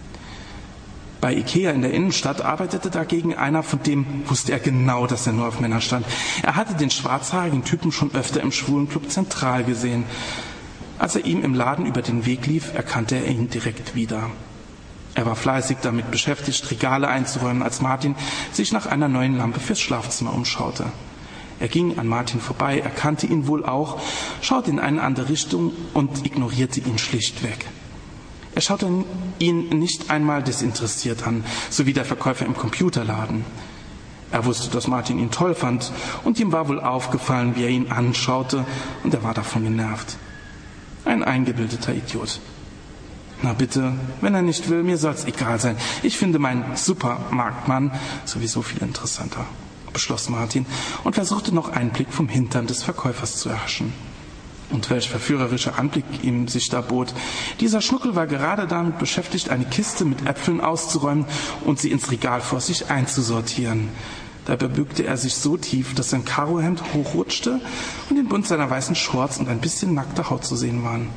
Bei Ikea in der Innenstadt arbeitete dagegen einer, von dem wusste er genau, dass er nur auf Männer stand. Er hatte den schwarzhaarigen Typen schon öfter im Schwulenclub Zentral gesehen. Als er ihm im Laden über den Weg lief, erkannte er ihn direkt wieder. Er war fleißig damit beschäftigt, Regale einzuräumen, als Martin sich nach einer neuen Lampe fürs Schlafzimmer umschaute. Er ging an Martin vorbei, erkannte ihn wohl auch, schaute in eine andere Richtung und ignorierte ihn schlichtweg. Er schaute ihn nicht einmal desinteressiert an, so wie der Verkäufer im Computerladen. Er wusste, dass Martin ihn toll fand, und ihm war wohl aufgefallen, wie er ihn anschaute, und er war davon genervt. Ein eingebildeter Idiot. Na bitte, wenn er nicht will, mir soll's egal sein. Ich finde meinen Supermarktmann sowieso viel interessanter, beschloss Martin und versuchte noch einen Blick vom Hintern des Verkäufers zu erhaschen. Und welch verführerischer Anblick ihm sich da bot. Dieser Schnuckel war gerade damit beschäftigt, eine Kiste mit Äpfeln auszuräumen und sie ins Regal vor sich einzusortieren. Dabei bückte er sich so tief, dass sein Karohemd hochrutschte und den Bund seiner weißen Shorts und ein bisschen nackte Haut zu sehen waren.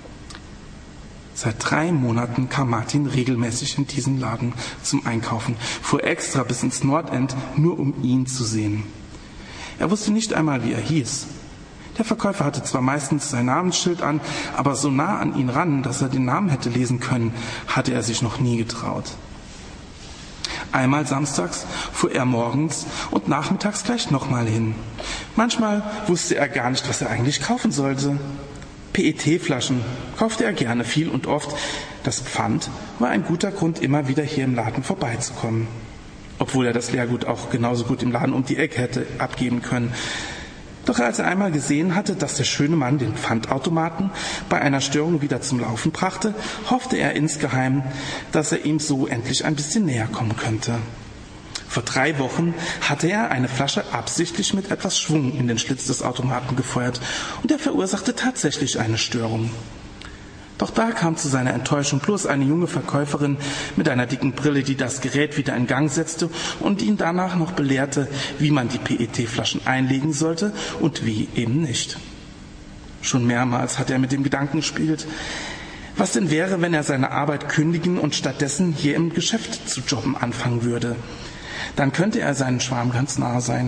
Seit drei Monaten kam Martin regelmäßig in diesen Laden zum Einkaufen, fuhr extra bis ins Nordend, nur um ihn zu sehen. Er wusste nicht einmal, wie er hieß. Der Verkäufer hatte zwar meistens sein Namensschild an, aber so nah an ihn ran, dass er den Namen hätte lesen können, hatte er sich noch nie getraut. Einmal samstags fuhr er morgens und nachmittags gleich nochmal hin. Manchmal wusste er gar nicht, was er eigentlich kaufen sollte. P E T-Flaschen kaufte er gerne viel und oft. Das Pfand war ein guter Grund, immer wieder hier im Laden vorbeizukommen. Obwohl er das Leergut auch genauso gut im Laden um die Ecke hätte abgeben können. Doch als er einmal gesehen hatte, dass der schöne Mann den Pfandautomaten bei einer Störung wieder zum Laufen brachte, hoffte er insgeheim, dass er ihm so endlich ein bisschen näher kommen könnte. Vor drei Wochen hatte er eine Flasche absichtlich mit etwas Schwung in den Schlitz des Automaten gefeuert und er verursachte tatsächlich eine Störung. Doch da kam zu seiner Enttäuschung bloß eine junge Verkäuferin mit einer dicken Brille, die das Gerät wieder in Gang setzte und ihn danach noch belehrte, wie man die P E T-Flaschen einlegen sollte und wie eben nicht. Schon mehrmals hat er mit dem Gedanken gespielt, was denn wäre, wenn er seine Arbeit kündigen und stattdessen hier im Geschäft zu jobben anfangen würde. Dann könnte er seinen Schwarm ganz nahe sein.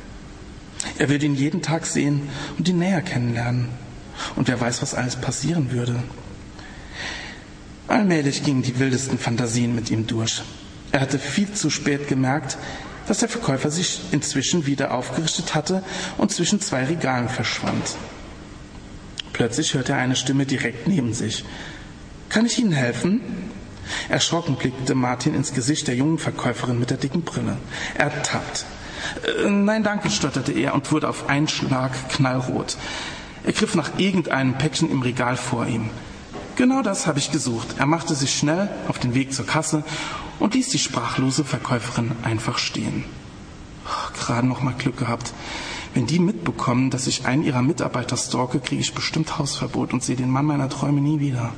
Er würde ihn jeden Tag sehen und ihn näher kennenlernen. Und wer weiß, was alles passieren würde. Allmählich gingen die wildesten Fantasien mit ihm durch. Er hatte viel zu spät gemerkt, dass der Verkäufer sich inzwischen wieder aufgerichtet hatte und zwischen zwei Regalen verschwand. Plötzlich hörte er eine Stimme direkt neben sich. »Kann ich Ihnen helfen?« Erschrocken blickte Martin ins Gesicht der jungen Verkäuferin mit der dicken Brille. Ertappt. Äh, »Nein, danke«, stotterte er und wurde auf einen Schlag knallrot. Er griff nach irgendeinem Päckchen im Regal vor ihm. Genau das habe ich gesucht. Er machte sich schnell auf den Weg zur Kasse und ließ die sprachlose Verkäuferin einfach stehen. Oh, gerade noch mal Glück gehabt. Wenn die mitbekommen, dass ich einen ihrer Mitarbeiter stalke, kriege ich bestimmt Hausverbot und sehe den Mann meiner Träume nie wieder.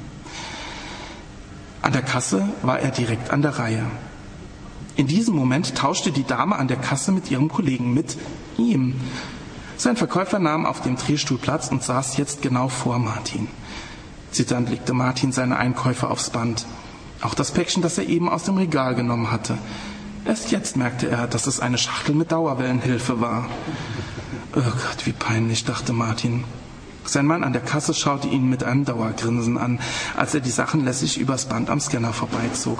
An der Kasse war er direkt an der Reihe. In diesem Moment tauschte die Dame an der Kasse mit ihrem Kollegen, mit ihm. Sein Verkäufer nahm auf dem Drehstuhl Platz und saß jetzt genau vor Martin. Zitternd legte Martin seine Einkäufe aufs Band. Auch das Päckchen, das er eben aus dem Regal genommen hatte. Erst jetzt merkte er, dass es eine Schachtel mit Dauerwellenhilfe war. Oh Gott, wie peinlich, dachte Martin. Sein Mann an der Kasse schaute ihn mit einem Dauergrinsen an, als er die Sachen lässig übers Band am Scanner vorbeizog.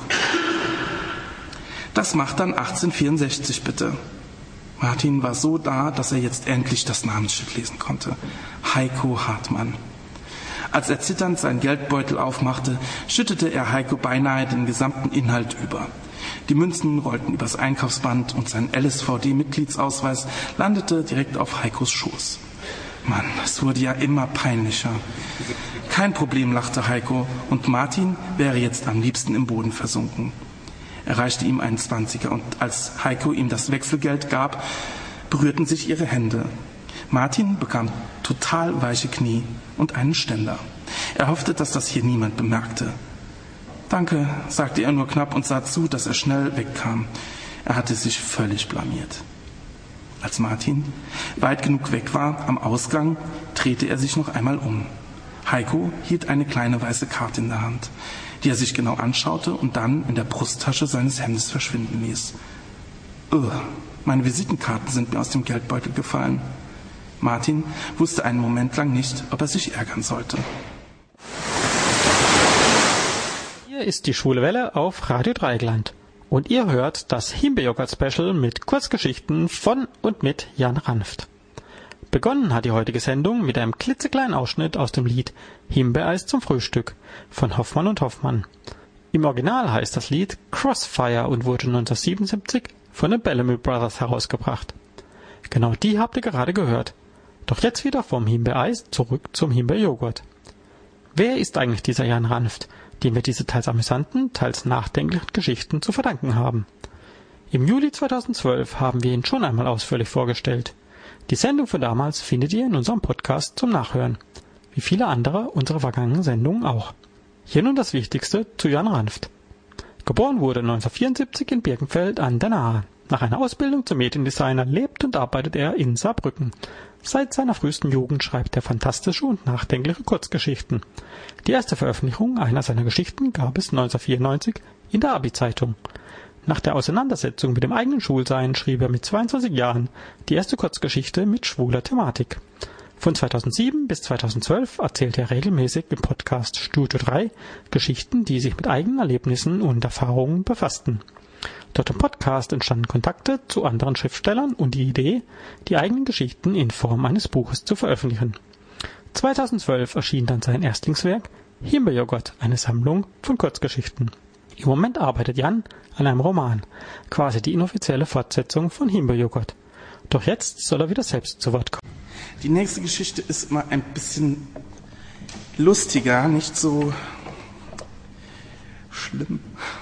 Das macht dann achtzehnhundertvierundsechzig, bitte. Martin war so da, dass er jetzt endlich das Namensschild lesen konnte. Heiko Hartmann. Als er zitternd seinen Geldbeutel aufmachte, schüttete er Heiko beinahe den gesamten Inhalt über. Die Münzen rollten übers Einkaufsband und sein L S V D-Mitgliedsausweis landete direkt auf Heikos Schoß. Mann, das wurde ja immer peinlicher. Kein Problem, lachte Heiko, und Martin wäre jetzt am liebsten im Boden versunken. Er reichte ihm einen Zwanziger und als Heiko ihm das Wechselgeld gab, berührten sich ihre Hände. Martin bekam total weiche Knie und einen Ständer. Er hoffte, dass das hier niemand bemerkte. »Danke«, sagte er nur knapp und sah zu, dass er schnell wegkam. Er hatte sich völlig blamiert. Als Martin weit genug weg war, am Ausgang, drehte er sich noch einmal um. Heiko hielt eine kleine weiße Karte in der Hand, die er sich genau anschaute und dann in der Brusttasche seines Hemdes verschwinden ließ. »Oh, meine Visitenkarten sind mir aus dem Geldbeutel gefallen.« Martin wusste einen Moment lang nicht, ob er sich ärgern sollte. Hier ist die Schwule Welle auf Radio Dreieckland. Und ihr hört das Himbeerjoghurt-Special mit Kurzgeschichten von und mit Jan Ranft. Begonnen hat die heutige Sendung mit einem klitzekleinen Ausschnitt aus dem Lied Himbeereis zum Frühstück von Hoffmann und Hoffmann. Im Original heißt das Lied Crossfire und wurde neunzehnhundertsiebenundsiebzig von den Bellamy Brothers herausgebracht. Genau die habt ihr gerade gehört. Doch jetzt wieder vom Himbeereis zurück zum Himbeerjoghurt. Wer ist eigentlich dieser Jan Ranft, dem wir diese teils amüsanten, teils nachdenklichen Geschichten zu verdanken haben? Im Juli zweitausendzwölf haben wir ihn schon einmal ausführlich vorgestellt. Die Sendung von damals findet ihr in unserem Podcast zum Nachhören, wie viele andere unserer vergangenen Sendungen auch. Hier nun das Wichtigste zu Jan Ranft. Geboren wurde neunzehnhundertvierundsiebzig in Birkenfeld an der Nahe. Nach einer Ausbildung zum Mediendesigner lebt und arbeitet er in Saarbrücken. Seit seiner frühesten Jugend schreibt er fantastische und nachdenkliche Kurzgeschichten. Die erste Veröffentlichung einer seiner Geschichten gab es neunzehnhundertvierundneunzig in der Abi-Zeitung. Nach der Auseinandersetzung mit dem eigenen Schwulsein schrieb er mit zweiundzwanzig Jahren die erste Kurzgeschichte mit schwuler Thematik. Von zweitausendsieben bis zweitausendzwölf erzählte er regelmäßig im Podcast Studio drei Geschichten, die sich mit eigenen Erlebnissen und Erfahrungen befassten. Dort im Podcast entstanden Kontakte zu anderen Schriftstellern und die Idee, die eigenen Geschichten in Form eines Buches zu veröffentlichen. zweitausendzwölf erschien dann sein Erstlingswerk Himbeerjoghurt, eine Sammlung von Kurzgeschichten. Im Moment arbeitet Jan an einem Roman, quasi die inoffizielle Fortsetzung von Himbeerjoghurt. Doch jetzt soll er wieder selbst zu Wort kommen. Die nächste Geschichte ist immer ein bisschen lustiger, nicht so schlimm.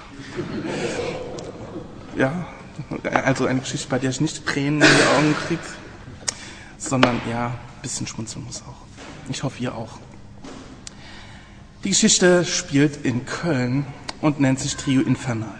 Ja, also eine Geschichte, bei der ich nicht Tränen in die Augen kriege, sondern ja, ein bisschen schmunzeln muss auch. Ich hoffe, ihr auch. Die Geschichte spielt in Köln und nennt sich Trio Infernal.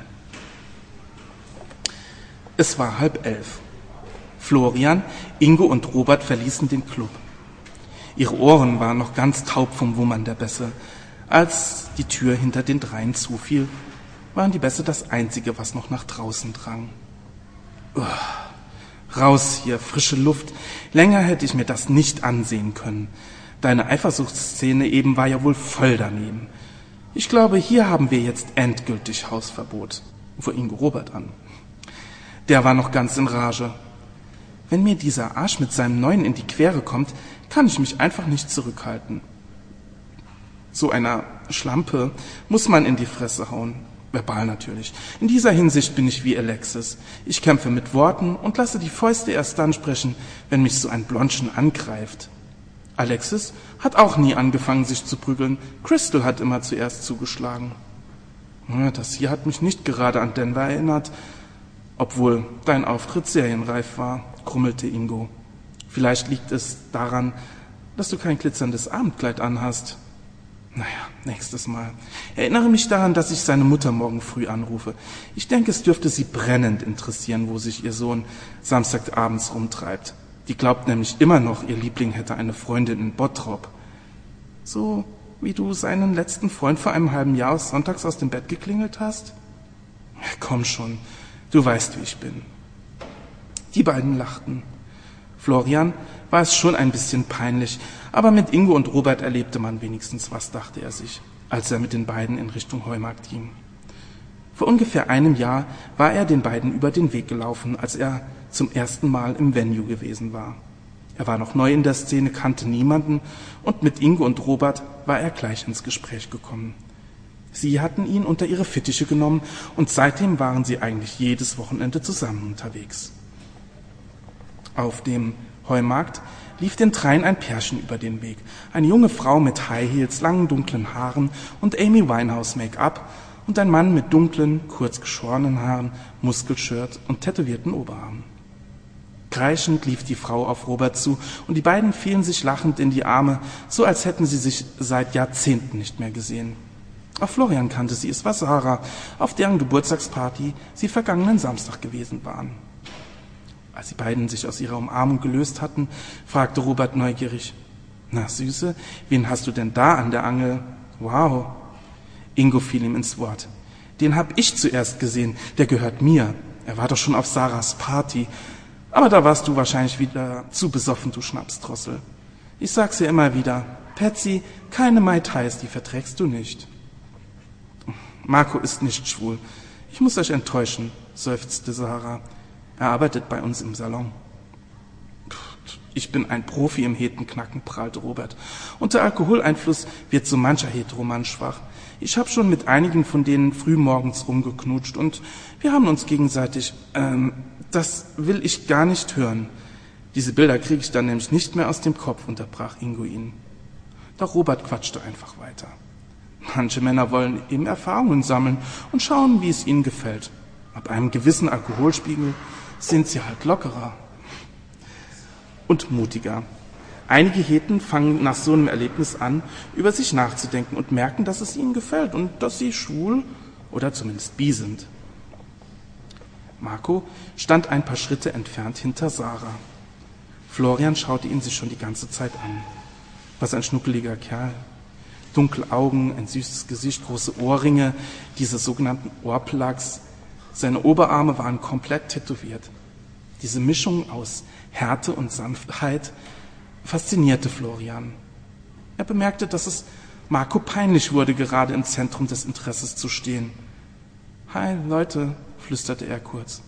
Es war halb elf. Florian, Ingo und Robert verließen den Club. Ihre Ohren waren noch ganz taub vom Wummern der Bässe. Als die Tür hinter den dreien zufiel, waren die Bässe das Einzige, was noch nach draußen drang. Uah, raus hier, frische Luft. Länger hätte ich mir das nicht ansehen können. Deine Eifersuchtsszene eben war ja wohl voll daneben. Ich glaube, hier haben wir jetzt endgültig Hausverbot. fuhr Ingo Robert an. Der war noch ganz in Rage. Wenn mir dieser Arsch mit seinem Neuen in die Quere kommt, kann ich mich einfach nicht zurückhalten. So einer Schlampe muss man in die Fresse hauen. Verbal natürlich. In dieser Hinsicht bin ich wie Alexis. Ich kämpfe mit Worten und lasse die Fäuste erst dann sprechen, wenn mich so ein Blondchen angreift. Alexis hat auch nie angefangen, sich zu prügeln. Crystal hat immer zuerst zugeschlagen. Das hier hat mich nicht gerade an Denver erinnert, obwohl dein Auftritt serienreif war, grummelte Ingo. Vielleicht liegt es daran, dass du kein glitzerndes Abendkleid anhast. Naja, nächstes Mal. Erinnere mich daran, dass ich seine Mutter morgen früh anrufe. Ich denke, es dürfte sie brennend interessieren, wo sich ihr Sohn samstagabends rumtreibt. Die glaubt nämlich immer noch, ihr Liebling hätte eine Freundin in Bottrop. So wie du seinen letzten Freund vor einem halben Jahr sonntags aus dem Bett geklingelt hast? Ja, komm schon, du weißt, wie ich bin. Die beiden lachten. Florian war es schon ein bisschen peinlich, aber mit Ingo und Robert erlebte man wenigstens was, dachte er sich, als er mit den beiden in Richtung Heumarkt ging. Vor ungefähr einem Jahr war er den beiden über den Weg gelaufen, als er zum ersten Mal im Venue gewesen war. Er war noch neu in der Szene, kannte niemanden und mit Ingo und Robert war er gleich ins Gespräch gekommen. Sie hatten ihn unter ihre Fittiche genommen und seitdem waren sie eigentlich jedes Wochenende zusammen unterwegs. Auf dem Heumarkt lief den dreien ein Pärchen über den Weg. Eine junge Frau mit High Heels, langen dunklen Haaren und Amy Winehouse Make-up und ein Mann mit dunklen, kurz geschorenen Haaren, Muskelshirt und tätowierten Oberarmen. Kreischend lief die Frau auf Robert zu und die beiden fielen sich lachend in die Arme, so als hätten sie sich seit Jahrzehnten nicht mehr gesehen. Auch Florian kannte sie, es war Sarah, auf deren Geburtstagsparty sie vergangenen Samstag gewesen waren. Als die beiden sich aus ihrer Umarmung gelöst hatten, fragte Robert neugierig, »Na, Süße, wen hast du denn da an der Angel?« »Wow!« Ingo fiel ihm ins Wort. »Den hab ich zuerst gesehen, der gehört mir. Er war doch schon auf Sarahs Party. Aber da warst du wahrscheinlich wieder zu besoffen, du Schnapsdrossel. Ich sag's dir immer wieder, Patsy, keine Mai Tais, die verträgst du nicht.« »Marco ist nicht schwul. Ich muss euch enttäuschen«, seufzte Sarah. Er arbeitet bei uns im Salon. Ich bin ein Profi im Hetenknacken, prahlte Robert. Unter Alkoholeinfluss wird so mancher Heteromann schwach. Ich habe schon mit einigen von denen frühmorgens rumgeknutscht und wir haben uns gegenseitig... Ähm, das will ich gar nicht hören. Diese Bilder kriege ich dann nämlich nicht mehr aus dem Kopf, unterbrach Ingo ihn. Doch Robert quatschte einfach weiter. Manche Männer wollen eben Erfahrungen sammeln und schauen, wie es ihnen gefällt. Ab einem gewissen Alkoholspiegel sind sie halt lockerer und mutiger. Einige Heten fangen nach so einem Erlebnis an, über sich nachzudenken und merken, dass es ihnen gefällt und dass sie schwul oder zumindest bi sind. Marco stand ein paar Schritte entfernt hinter Sarah. Florian schaute ihn sich schon die ganze Zeit an. Was ein schnuckeliger Kerl. Dunkle Augen, ein süßes Gesicht, große Ohrringe, diese sogenannten Ohrplugs. Seine Oberarme waren komplett tätowiert. Diese Mischung aus Härte und Sanftheit faszinierte Florian. Er bemerkte, dass es Marco peinlich wurde, gerade im Zentrum des Interesses zu stehen. »Hi, Leute«, flüsterte er kurz.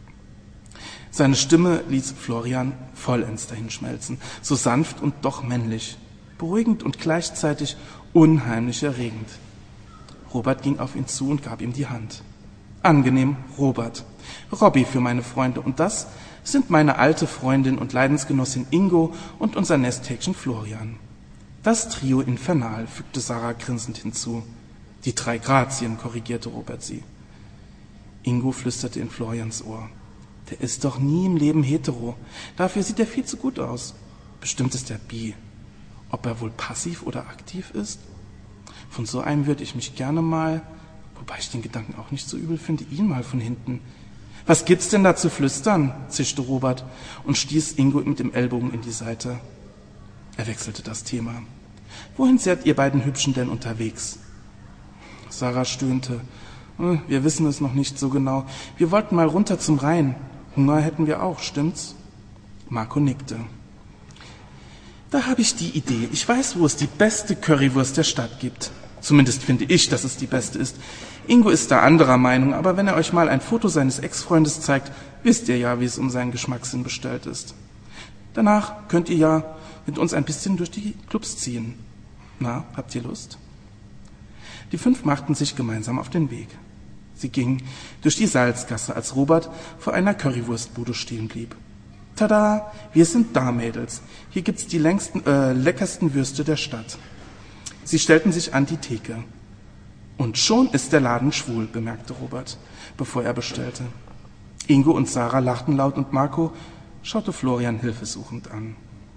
Seine Stimme ließ Florian vollends dahinschmelzen, so sanft und doch männlich, beruhigend und gleichzeitig unheimlich erregend. Robert ging auf ihn zu und gab ihm die Hand. »Angenehm, Robert. Robby für meine Freunde und das sind meine alte Freundin und Leidensgenossin Ingo und unser Nesthäkchen Florian.« »Das Trio Infernal«, fügte Sarah grinsend hinzu. »Die drei Grazien«, korrigierte Robert sie. Ingo flüsterte in Florians Ohr. »Der ist doch nie im Leben hetero. Dafür sieht er viel zu gut aus. Bestimmt ist er bi. Ob er wohl passiv oder aktiv ist? Von so einem würde ich mich gerne mal, wobei ich den Gedanken auch nicht so übel finde, ihn mal von hinten. Was gibt's denn da zu flüstern?« zischte Robert und stieß Ingo mit dem Ellbogen in die Seite. Er wechselte das Thema. »Wohin seid ihr beiden Hübschen denn unterwegs?« Sarah stöhnte. »Wir wissen es noch nicht so genau. Wir wollten mal runter zum Rhein. Hunger hätten wir auch, stimmt's?« Marco nickte. »Da habe ich die Idee. Ich weiß, wo es die beste Currywurst der Stadt gibt. Zumindest finde ich, dass es die beste ist. Ingo ist da anderer Meinung, aber wenn er euch mal ein Foto seines Ex-Freundes zeigt, wisst ihr ja, wie es um seinen Geschmackssinn bestellt ist. Danach könnt ihr ja mit uns ein bisschen durch die Clubs ziehen. Na, habt ihr Lust? Die fünf machten sich gemeinsam auf den Weg. Sie gingen durch die Salzgasse, als Robert vor einer Currywurstbude stehen blieb. Tada, wir sind da, Mädels. Hier gibt's die längsten, äh, leckersten Würste der Stadt. Sie stellten sich an die Theke. Und schon ist der Laden schwul, bemerkte Robert, bevor er bestellte. Ingo und Sarah lachten laut und Marco schaute Florian hilfesuchend an.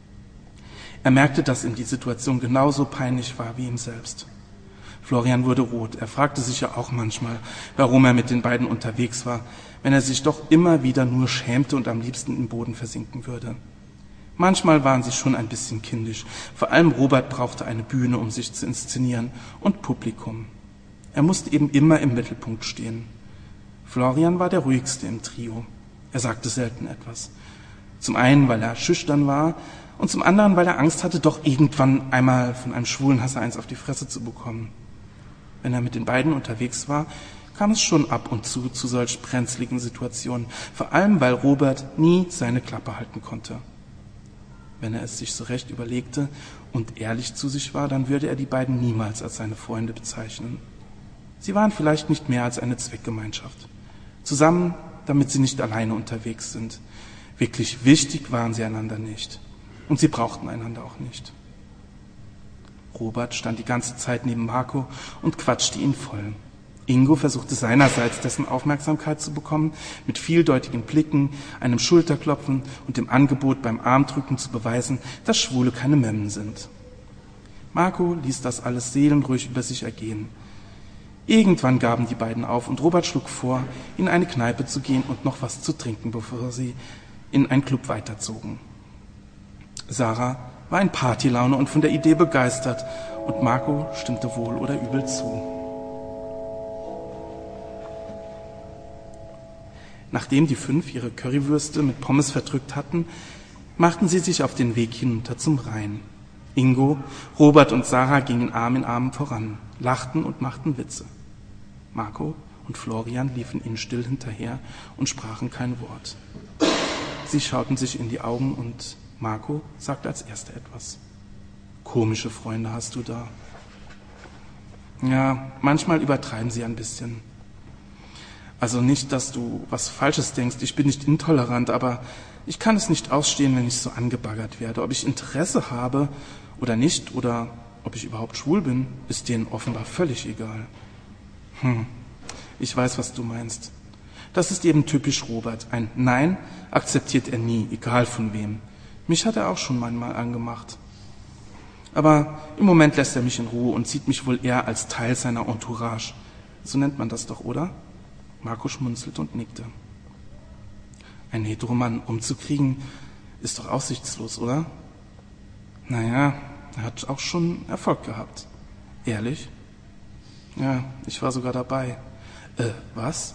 Er merkte, dass ihm die Situation genauso peinlich war wie ihm selbst. Florian wurde rot. Er fragte sich ja auch manchmal, warum er mit den beiden unterwegs war, wenn er sich doch immer wieder nur schämte und am liebsten im Boden versinken würde. Manchmal waren sie schon ein bisschen kindisch. Vor allem Robert brauchte eine Bühne, um sich zu inszenieren, und Publikum. Er musste eben immer im Mittelpunkt stehen. Florian war der ruhigste im Trio. Er sagte selten etwas. Zum einen, weil er schüchtern war, und zum anderen, weil er Angst hatte, doch irgendwann einmal von einem schwulen Hasser eins auf die Fresse zu bekommen. Wenn er mit den beiden unterwegs war, kam es schon ab und zu zu solch brenzligen Situationen, vor allem, weil Robert nie seine Klappe halten konnte. Wenn er es sich so recht überlegte und ehrlich zu sich war, dann würde er die beiden niemals als seine Freunde bezeichnen. Sie waren vielleicht nicht mehr als eine Zweckgemeinschaft. Zusammen, damit sie nicht alleine unterwegs sind. Wirklich wichtig waren sie einander nicht. Und sie brauchten einander auch nicht. Robert stand die ganze Zeit neben Marco und quatschte ihn voll. Ingo versuchte seinerseits dessen Aufmerksamkeit zu bekommen, mit vieldeutigen Blicken, einem Schulterklopfen und dem Angebot, beim Armdrücken zu beweisen, dass Schwule keine Memmen sind. Marco ließ das alles seelenruhig über sich ergehen. Irgendwann gaben die beiden auf und Robert schlug vor, in eine Kneipe zu gehen und noch was zu trinken, bevor sie in einen Club weiterzogen. Sarah war in Partylaune und von der Idee begeistert und Marco stimmte wohl oder übel zu. Nachdem die fünf ihre Currywürste mit Pommes verdrückt hatten, machten sie sich auf den Weg hinunter zum Rhein. Ingo, Robert und Sarah gingen Arm in Arm voran, lachten und machten Witze. Marco und Florian liefen ihnen still hinterher und sprachen kein Wort. Sie schauten sich in die Augen und Marco sagte als Erster etwas. Komische Freunde hast du da. Ja, manchmal übertreiben sie ein bisschen. Also nicht, dass du was Falsches denkst, ich bin nicht intolerant, aber ich kann es nicht ausstehen, wenn ich so angebaggert werde. Ob ich Interesse habe oder nicht, oder ob ich überhaupt schwul bin, ist denen offenbar völlig egal. Hm, ich weiß, was du meinst. Das ist eben typisch Robert. Ein Nein akzeptiert er nie, egal von wem. Mich hat er auch schon manchmal angemacht. Aber im Moment lässt er mich in Ruhe und sieht mich wohl eher als Teil seiner Entourage. So nennt man das doch, oder? Marco schmunzelte und nickte. Ein Heteromann umzukriegen, ist doch aussichtslos, oder? Naja, er hat auch schon Erfolg gehabt. Ehrlich? Ja, ich war sogar dabei. Äh, was?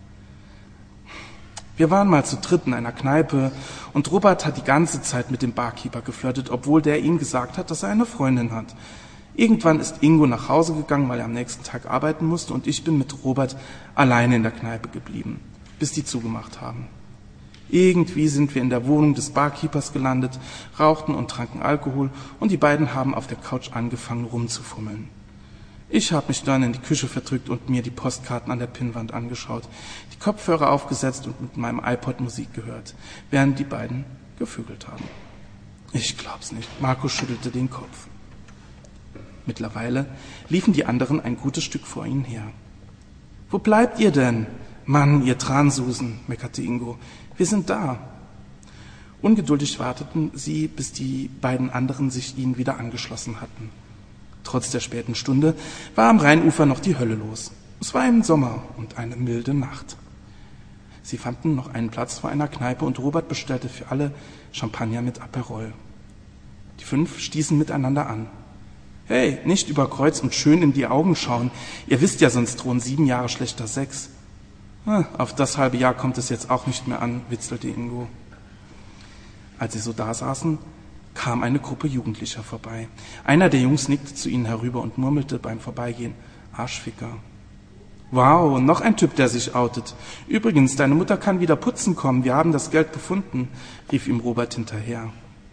Wir waren mal zu dritt in einer Kneipe und Robert hat die ganze Zeit mit dem Barkeeper geflirtet, obwohl der ihm gesagt hat, dass er eine Freundin hat. Irgendwann ist Ingo nach Hause gegangen, weil er am nächsten Tag arbeiten musste und ich bin mit Robert alleine in der Kneipe geblieben, bis die zugemacht haben. Irgendwie sind wir in der Wohnung des Barkeepers gelandet, rauchten und tranken Alkohol und die beiden haben auf der Couch angefangen rumzufummeln. Ich habe mich dann in die Küche verdrückt und mir die Postkarten an der Pinnwand angeschaut, die Kopfhörer aufgesetzt und mit meinem iPod Musik gehört, während die beiden gevögelt haben. Ich glaub's nicht. Marco schüttelte den Kopf. Mittlerweile liefen die anderen ein gutes Stück vor ihnen her. »Wo bleibt ihr denn? Mann, ihr Transusen«, meckerte Ingo. »Wir sind da.« Ungeduldig warteten sie, bis die beiden anderen sich ihnen wieder angeschlossen hatten. Trotz der späten Stunde war am Rheinufer noch die Hölle los. Es war im Sommer und eine milde Nacht. Sie fanden noch einen Platz vor einer Kneipe und Robert bestellte für alle Champagner mit Aperol. Die fünf stießen miteinander an. »Hey, nicht über Kreuz und schön in die Augen schauen. Ihr wisst ja, sonst drohen sieben Jahre schlechter Sex.« »Auf das halbe Jahr kommt es jetzt auch nicht mehr an«, witzelte Ingo. Als sie so da saßen, kam eine Gruppe Jugendlicher vorbei. Einer der Jungs nickte zu ihnen herüber und murmelte beim Vorbeigehen: Arschficker. Wow, noch ein Typ, der sich outet. Übrigens, deine Mutter kann wieder putzen kommen, wir haben das Geld gefunden, rief ihm Robert hinterher.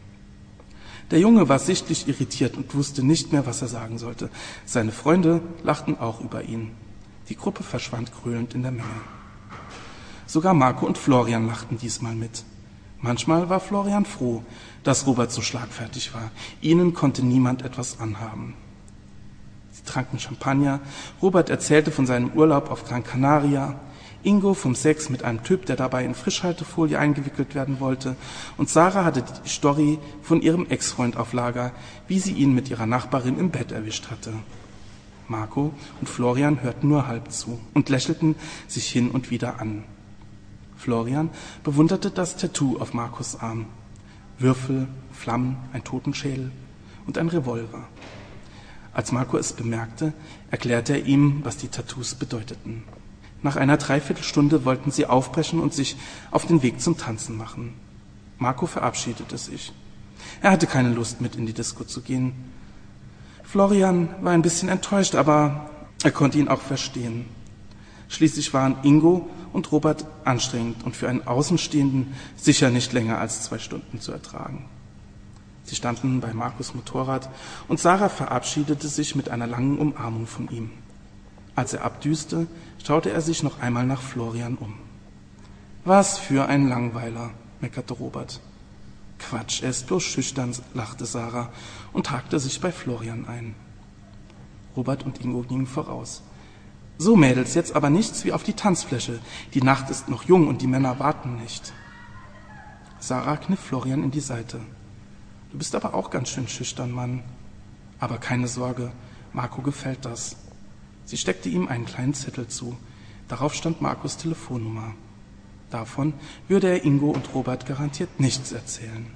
Der Junge war sichtlich irritiert und wusste nicht mehr, was er sagen sollte. Seine Freunde lachten auch über ihn. Die Gruppe verschwand gröhlend in der Menge. Sogar Marco und Florian lachten diesmal mit. Manchmal war Florian froh, dass Robert so schlagfertig war. Ihnen konnte niemand etwas anhaben. Sie tranken Champagner. Robert erzählte von seinem Urlaub auf Gran Canaria. Ingo vom Sex mit einem Typ, der dabei in Frischhaltefolie eingewickelt werden wollte. Und Sarah hatte die Story von ihrem Ex-Freund auf Lager, wie sie ihn mit ihrer Nachbarin im Bett erwischt hatte. Marco und Florian hörten nur halb zu und lächelten sich hin und wieder an. Florian bewunderte das Tattoo auf Marcos Arm. Würfel, Flammen, ein Totenschädel und ein Revolver. Als Marco es bemerkte, erklärte er ihm, was die Tattoos bedeuteten. Nach einer Dreiviertelstunde wollten sie aufbrechen und sich auf den Weg zum Tanzen machen. Marco verabschiedete sich. Er hatte keine Lust, mit in die Disco zu gehen. Florian war ein bisschen enttäuscht, aber er konnte ihn auch verstehen. Schließlich waren Ingo und Robert anstrengend und für einen Außenstehenden sicher nicht länger als zwei Stunden zu ertragen. Sie standen bei Marcos Motorrad und Sarah verabschiedete sich mit einer langen Umarmung von ihm. Als er abdüste, schaute er sich noch einmal nach Florian um. Was für ein Langweiler, meckerte Robert. Quatsch, er ist bloß schüchtern, lachte Sarah und hakte sich bei Florian ein. Robert und Ingo gingen voraus. So, Mädels, jetzt aber nichts wie auf die Tanzfläche. Die Nacht ist noch jung und die Männer warten nicht. Sarah kniff Florian in die Seite. Du bist aber auch ganz schön schüchtern, Mann. Aber keine Sorge, Marco gefällt das. Sie steckte ihm einen kleinen Zettel zu. Darauf stand Marcos Telefonnummer. Davon würde er Ingo und Robert garantiert nichts erzählen.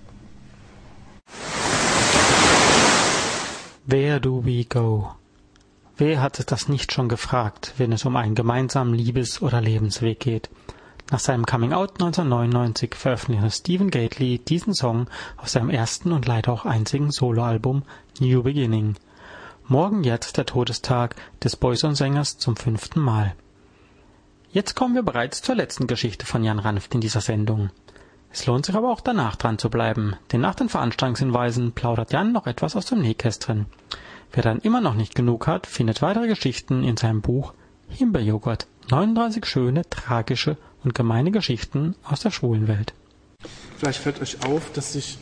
Where do we go? Wer hat das nicht schon gefragt, wenn es um einen gemeinsamen Liebes- oder Lebensweg geht? Nach seinem Coming-out neunzehnhundertneunundneunzig veröffentlichte Stephen Gately diesen Song auf seinem ersten und leider auch einzigen Soloalbum New Beginning. Morgen jährt der Todestag des Boyzone-Sängers zum fünften Mal. Jetzt kommen wir bereits zur letzten Geschichte von Jan Ranft in dieser Sendung. Es lohnt sich aber auch danach dran zu bleiben, denn nach den Veranstaltungshinweisen plaudert Jan noch etwas aus dem Nähkästchen. Wer dann immer noch nicht genug hat, findet weitere Geschichten in seinem Buch Himbeerjoghurt. neununddreißig schöne, tragische und gemeine Geschichten aus der schwulen Welt. Vielleicht fällt euch auf, dass ich,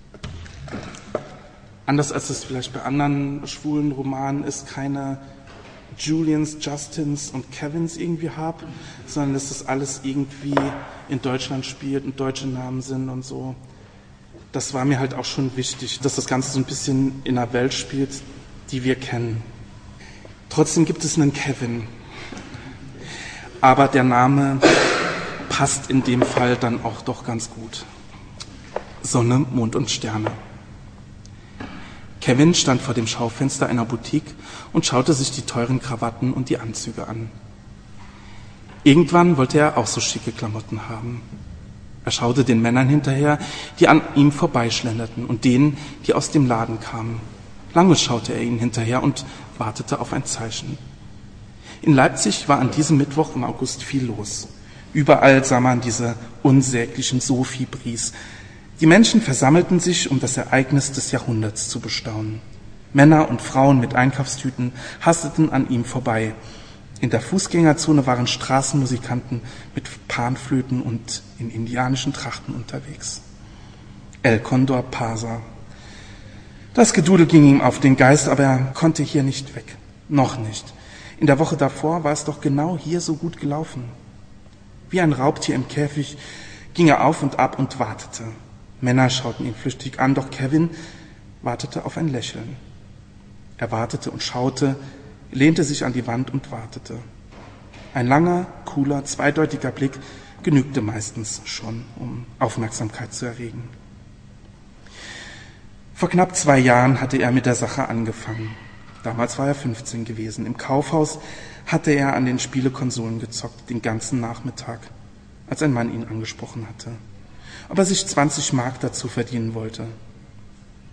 anders als es vielleicht bei anderen schwulen Romanen ist, keine Julians, Justins und Kevins irgendwie habe, sondern dass das alles irgendwie in Deutschland spielt und deutsche Namen sind und so. Das war mir halt auch schon wichtig, dass das Ganze so ein bisschen in einer Welt spielt, die wir kennen. Trotzdem gibt es einen Kevin. Aber der Name passt in dem Fall dann auch doch ganz gut. Sonne, Mond und Sterne. Kevin stand vor dem Schaufenster einer Boutique und schaute sich die teuren Krawatten und die Anzüge an. Irgendwann wollte er auch so schicke Klamotten haben. Er schaute den Männern hinterher, die an ihm vorbeischlenderten, und denen, die aus dem Laden kamen. Lange schaute er ihnen hinterher und wartete auf ein Zeichen. In Leipzig war an diesem Mittwoch im August viel los. Überall sah man diese unsäglichen Sophie-Bries. Die Menschen versammelten sich, um das Ereignis des Jahrhunderts zu bestaunen. Männer und Frauen mit Einkaufstüten hasteten an ihm vorbei. In der Fußgängerzone waren Straßenmusikanten mit Panflöten und in indianischen Trachten unterwegs. El Condor Pasa. Das Gedudel ging ihm auf den Geist, aber er konnte hier nicht weg. Noch nicht. In der Woche davor war es doch genau hier so gut gelaufen. Wie ein Raubtier im Käfig ging er auf und ab und wartete. Männer schauten ihn flüchtig an, doch Kevin wartete auf ein Lächeln. Er wartete und schaute, lehnte sich an die Wand und wartete. Ein langer, cooler, zweideutiger Blick genügte meistens schon, um Aufmerksamkeit zu erregen. Vor knapp zwei Jahren hatte er mit der Sache angefangen. Damals war er fünfzehn gewesen. Im Kaufhaus hatte er an den Spielekonsolen gezockt, den ganzen Nachmittag, als ein Mann ihn angesprochen hatte, ob er sich zwanzig Mark dazu verdienen wollte.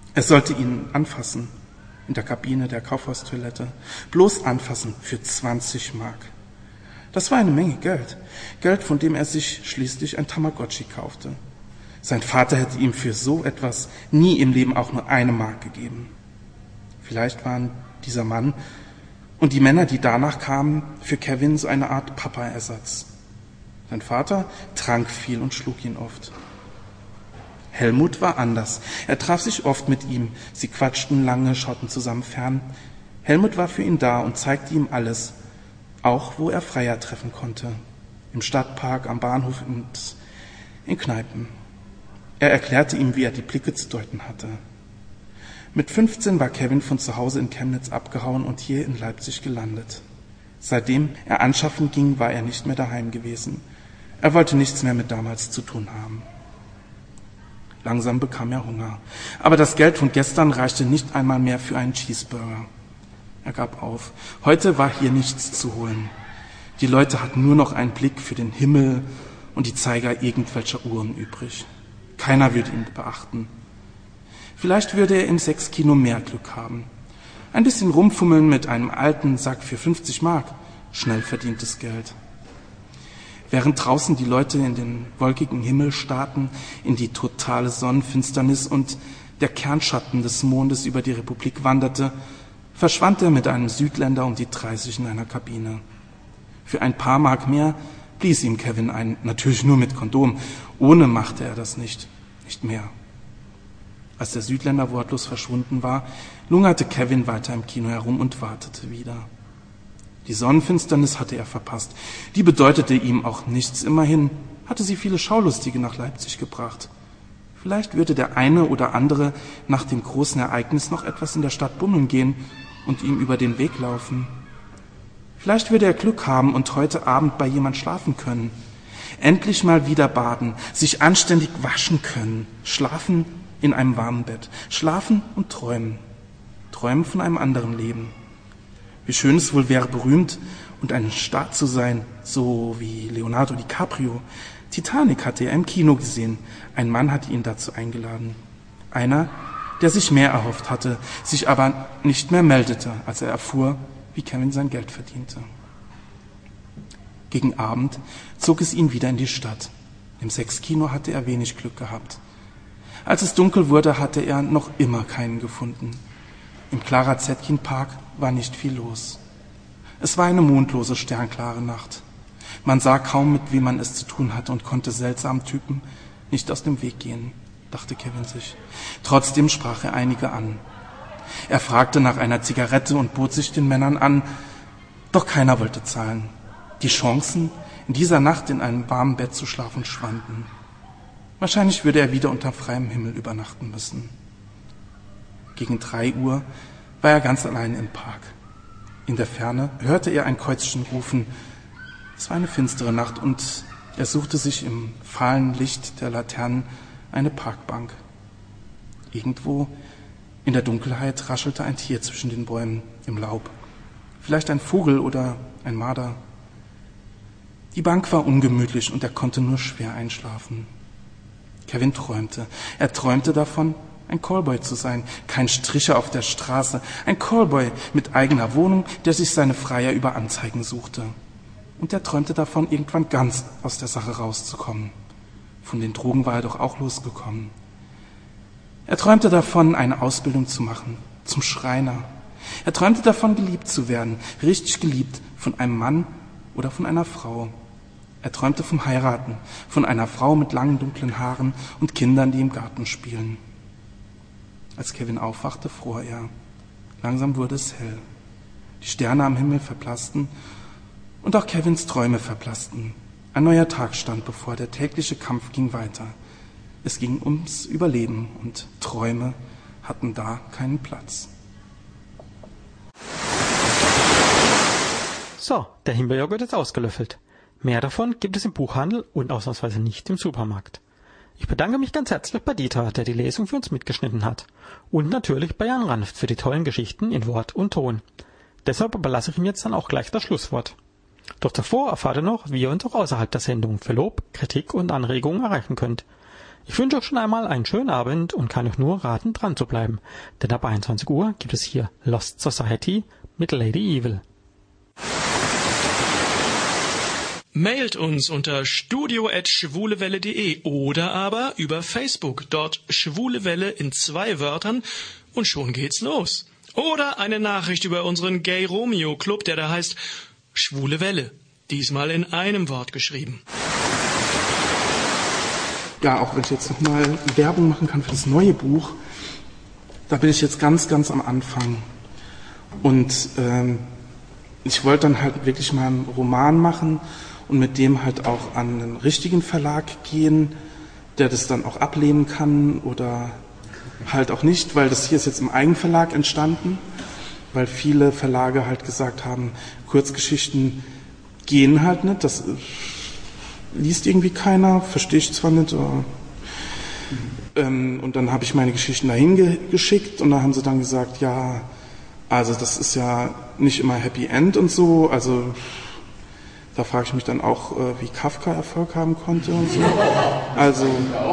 Er sollte ihn anfassen, in der Kabine der Kaufhaustoilette. Bloß anfassen für zwanzig Mark. Das war eine Menge Geld. Geld, von dem er sich schließlich ein Tamagotchi kaufte. Sein Vater hätte ihm für so etwas nie im Leben auch nur eine Mark gegeben. Vielleicht waren dieser Mann und die Männer, die danach kamen, für Kevin so eine Art Papa-Ersatz. Sein Vater trank viel und schlug ihn oft. Helmut war anders. Er traf sich oft mit ihm. Sie quatschten lange, schauten zusammen fern. Helmut war für ihn da und zeigte ihm alles, auch wo er Freier treffen konnte. Im Stadtpark, am Bahnhof und in Kneipen. Er erklärte ihm, wie er die Blicke zu deuten hatte. Mit fünfzehn war Kevin von zu Hause in Chemnitz abgehauen und hier in Leipzig gelandet. Seitdem er anschaffen ging, war er nicht mehr daheim gewesen. Er wollte nichts mehr mit damals zu tun haben. Langsam bekam er Hunger. Aber das Geld von gestern reichte nicht einmal mehr für einen Cheeseburger. Er gab auf. Heute war hier nichts zu holen. Die Leute hatten nur noch einen Blick für den Himmel und die Zeiger irgendwelcher Uhren übrig. Keiner würde ihn beachten. Vielleicht würde er im Sechskino mehr Glück haben. Ein bisschen rumfummeln mit einem alten Sack für fünfzig Mark. Schnell verdientes Geld. Während draußen die Leute in den wolkigen Himmel starrten, in die totale Sonnenfinsternis und der Kernschatten des Mondes über die Republik wanderte, verschwand er mit einem Südländer um die dreißig in einer Kabine. Für ein paar Mark mehr blies ihm Kevin ein, natürlich nur mit Kondom. Ohne machte er das nicht, nicht mehr. Als der Südländer wortlos verschwunden war, lungerte Kevin weiter im Kino herum und wartete wieder. Die Sonnenfinsternis hatte er verpasst. Die bedeutete ihm auch nichts. Immerhin hatte sie viele Schaulustige nach Leipzig gebracht. Vielleicht würde der eine oder andere nach dem großen Ereignis noch etwas in der Stadt bummeln gehen und ihm über den Weg laufen. Vielleicht würde er Glück haben und heute Abend bei jemand schlafen können. Endlich mal wieder baden, sich anständig waschen können, schlafen in einem warmen Bett, schlafen und träumen. Träumen von einem anderen Leben. Wie schön es wohl wäre, berühmt und ein Star zu sein, so wie Leonardo DiCaprio. Titanic hatte er im Kino gesehen. Ein Mann hatte ihn dazu eingeladen. Einer, der sich mehr erhofft hatte, sich aber nicht mehr meldete, als er erfuhr, wie Kevin sein Geld verdiente. Gegen Abend zog es ihn wieder in die Stadt. Im Sechskino hatte er wenig Glück gehabt. Als es dunkel wurde, hatte er noch immer keinen gefunden. Im Clara Zetkin Park war nicht viel los. Es war eine mondlose, sternklare Nacht. Man sah kaum, mit wem man es zu tun hatte und konnte seltsamen Typen nicht aus dem Weg gehen, dachte Kevin sich. Trotzdem sprach er einige an. Er fragte nach einer Zigarette und bot sich den Männern an, doch keiner wollte zahlen. Die Chancen, in dieser Nacht in einem warmen Bett zu schlafen, schwanden. Wahrscheinlich würde er wieder unter freiem Himmel übernachten müssen. Gegen drei Uhr war er ganz allein im Park. In der Ferne hörte er ein Käuzchen rufen. Es war eine finstere Nacht und er suchte sich im fahlen Licht der Laternen eine Parkbank. Irgendwo in der Dunkelheit raschelte ein Tier zwischen den Bäumen im Laub. Vielleicht ein Vogel oder ein Marder. Die Bank war ungemütlich und er konnte nur schwer einschlafen. Kevin träumte. Er träumte davon, ein Callboy zu sein, kein Stricher auf der Straße, ein Callboy mit eigener Wohnung, der sich seine Freier über Anzeigen suchte. Und er träumte davon, irgendwann ganz aus der Sache rauszukommen. Von den Drogen war er doch auch losgekommen. Er träumte davon, eine Ausbildung zu machen, zum Schreiner. Er träumte davon, geliebt zu werden, richtig geliebt, von einem Mann oder von einer Frau. Er träumte vom Heiraten, von einer Frau mit langen dunklen Haaren und Kindern, die im Garten spielen. Als Kevin aufwachte, fror er. Langsam wurde es hell. Die Sterne am Himmel verblassten und auch Kevins Träume verblassten. Ein neuer Tag stand bevor, der tägliche Kampf ging weiter. Es ging ums Überleben und Träume hatten da keinen Platz. So, der Himbeerjoghurt ist ausgelöffelt. Mehr davon gibt es im Buchhandel und ausnahmsweise nicht im Supermarkt. Ich bedanke mich ganz herzlich bei Dieter, der die Lesung für uns mitgeschnitten hat. Und natürlich bei Jan Ranft für die tollen Geschichten in Wort und Ton. Deshalb überlasse ich ihm jetzt dann auch gleich das Schlusswort. Doch zuvor erfahrt ihr noch, wie ihr uns auch außerhalb der Sendung für Lob, Kritik und Anregungen erreichen könnt. Ich wünsche euch schon einmal einen schönen Abend und kann euch nur raten, dran zu bleiben, denn ab einundzwanzig Uhr gibt es hier Lost Society mit Lady Evil. Mailt uns unter studio at schwulewelle punkt de oder aber über Facebook, dort Schwulewelle in zwei Wörtern und schon geht's los. Oder eine Nachricht über unseren Gay Romeo Club, der da heißt Schwule Welle, diesmal in einem Wort geschrieben. Ja, auch wenn ich jetzt nochmal Werbung machen kann für das neue Buch, da bin ich jetzt ganz, ganz am Anfang. Und ähm, ich wollte dann halt wirklich mal einen Roman machen und mit dem halt auch an einen richtigen Verlag gehen, der das dann auch ablehnen kann oder halt auch nicht, weil das hier ist jetzt im Eigenverlag entstanden, weil viele Verlage halt gesagt haben, Kurzgeschichten gehen halt nicht, das liest irgendwie keiner, verstehe ich zwar nicht, aber, ähm, und dann habe ich meine Geschichten dahin ge- geschickt und da haben sie dann gesagt, ja, also das ist ja nicht immer Happy End und so, also da frage ich mich dann auch, wie Kafka Erfolg haben konnte und so. Also,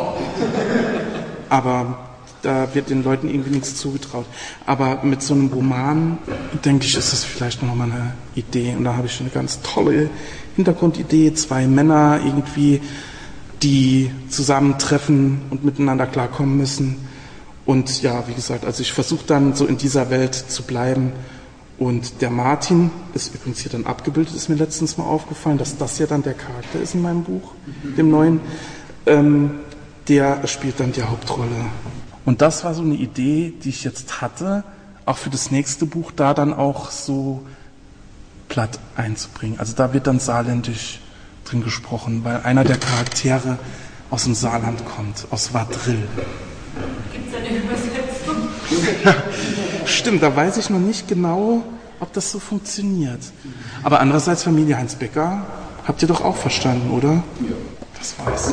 aber da wird den Leuten irgendwie nichts zugetraut. Aber mit so einem Roman, denke ich, ist das vielleicht noch mal eine Idee. Und da habe ich eine ganz tolle Hintergrundidee. Zwei Männer irgendwie, die zusammentreffen und miteinander klarkommen müssen. Und ja, wie gesagt, also ich versuche dann so in dieser Welt zu bleiben. Und der Martin ist übrigens hier dann abgebildet, ist mir letztens mal aufgefallen, dass das ja dann der Charakter ist in meinem Buch, dem neuen. Ähm, der spielt dann die Hauptrolle. Und das war so eine Idee, die ich jetzt hatte, auch für das nächste Buch, da dann auch so platt einzubringen. Also da wird dann saarländisch drin gesprochen, weil einer der Charaktere aus dem Saarland kommt, aus Wadrill. Gibt es eine Übersetzung? Ja, stimmt, da weiß ich noch nicht genau, ob das so funktioniert. Aber andererseits, Familie Heinz Becker, habt ihr doch auch verstanden, oder? Ja. Das war's.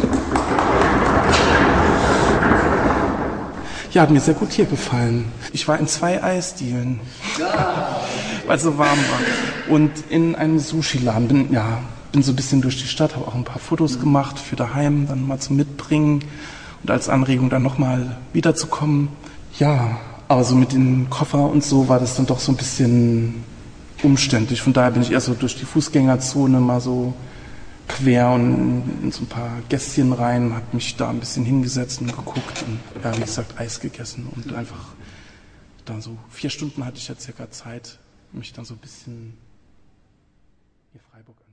Ja, hat mir sehr gut hier gefallen. Ich war in zwei Eisdielen, weil es so warm war. Und in einem Sushi-Laden. Bin, ja, bin so ein bisschen durch die Stadt, habe auch ein paar Fotos gemacht für daheim, dann mal zum Mitbringen und als Anregung dann nochmal wiederzukommen. Ja, aber so mit dem Koffer und so war das dann doch so ein bisschen umständlich. Von daher bin ich eher so durch die Fußgängerzone mal so quer und in so ein paar Gässchen rein, habe mich da ein bisschen hingesetzt und geguckt und ja, wie gesagt, Eis gegessen und einfach dann so vier Stunden hatte ich ja circa Zeit, mich dann so ein bisschen hier Freiburg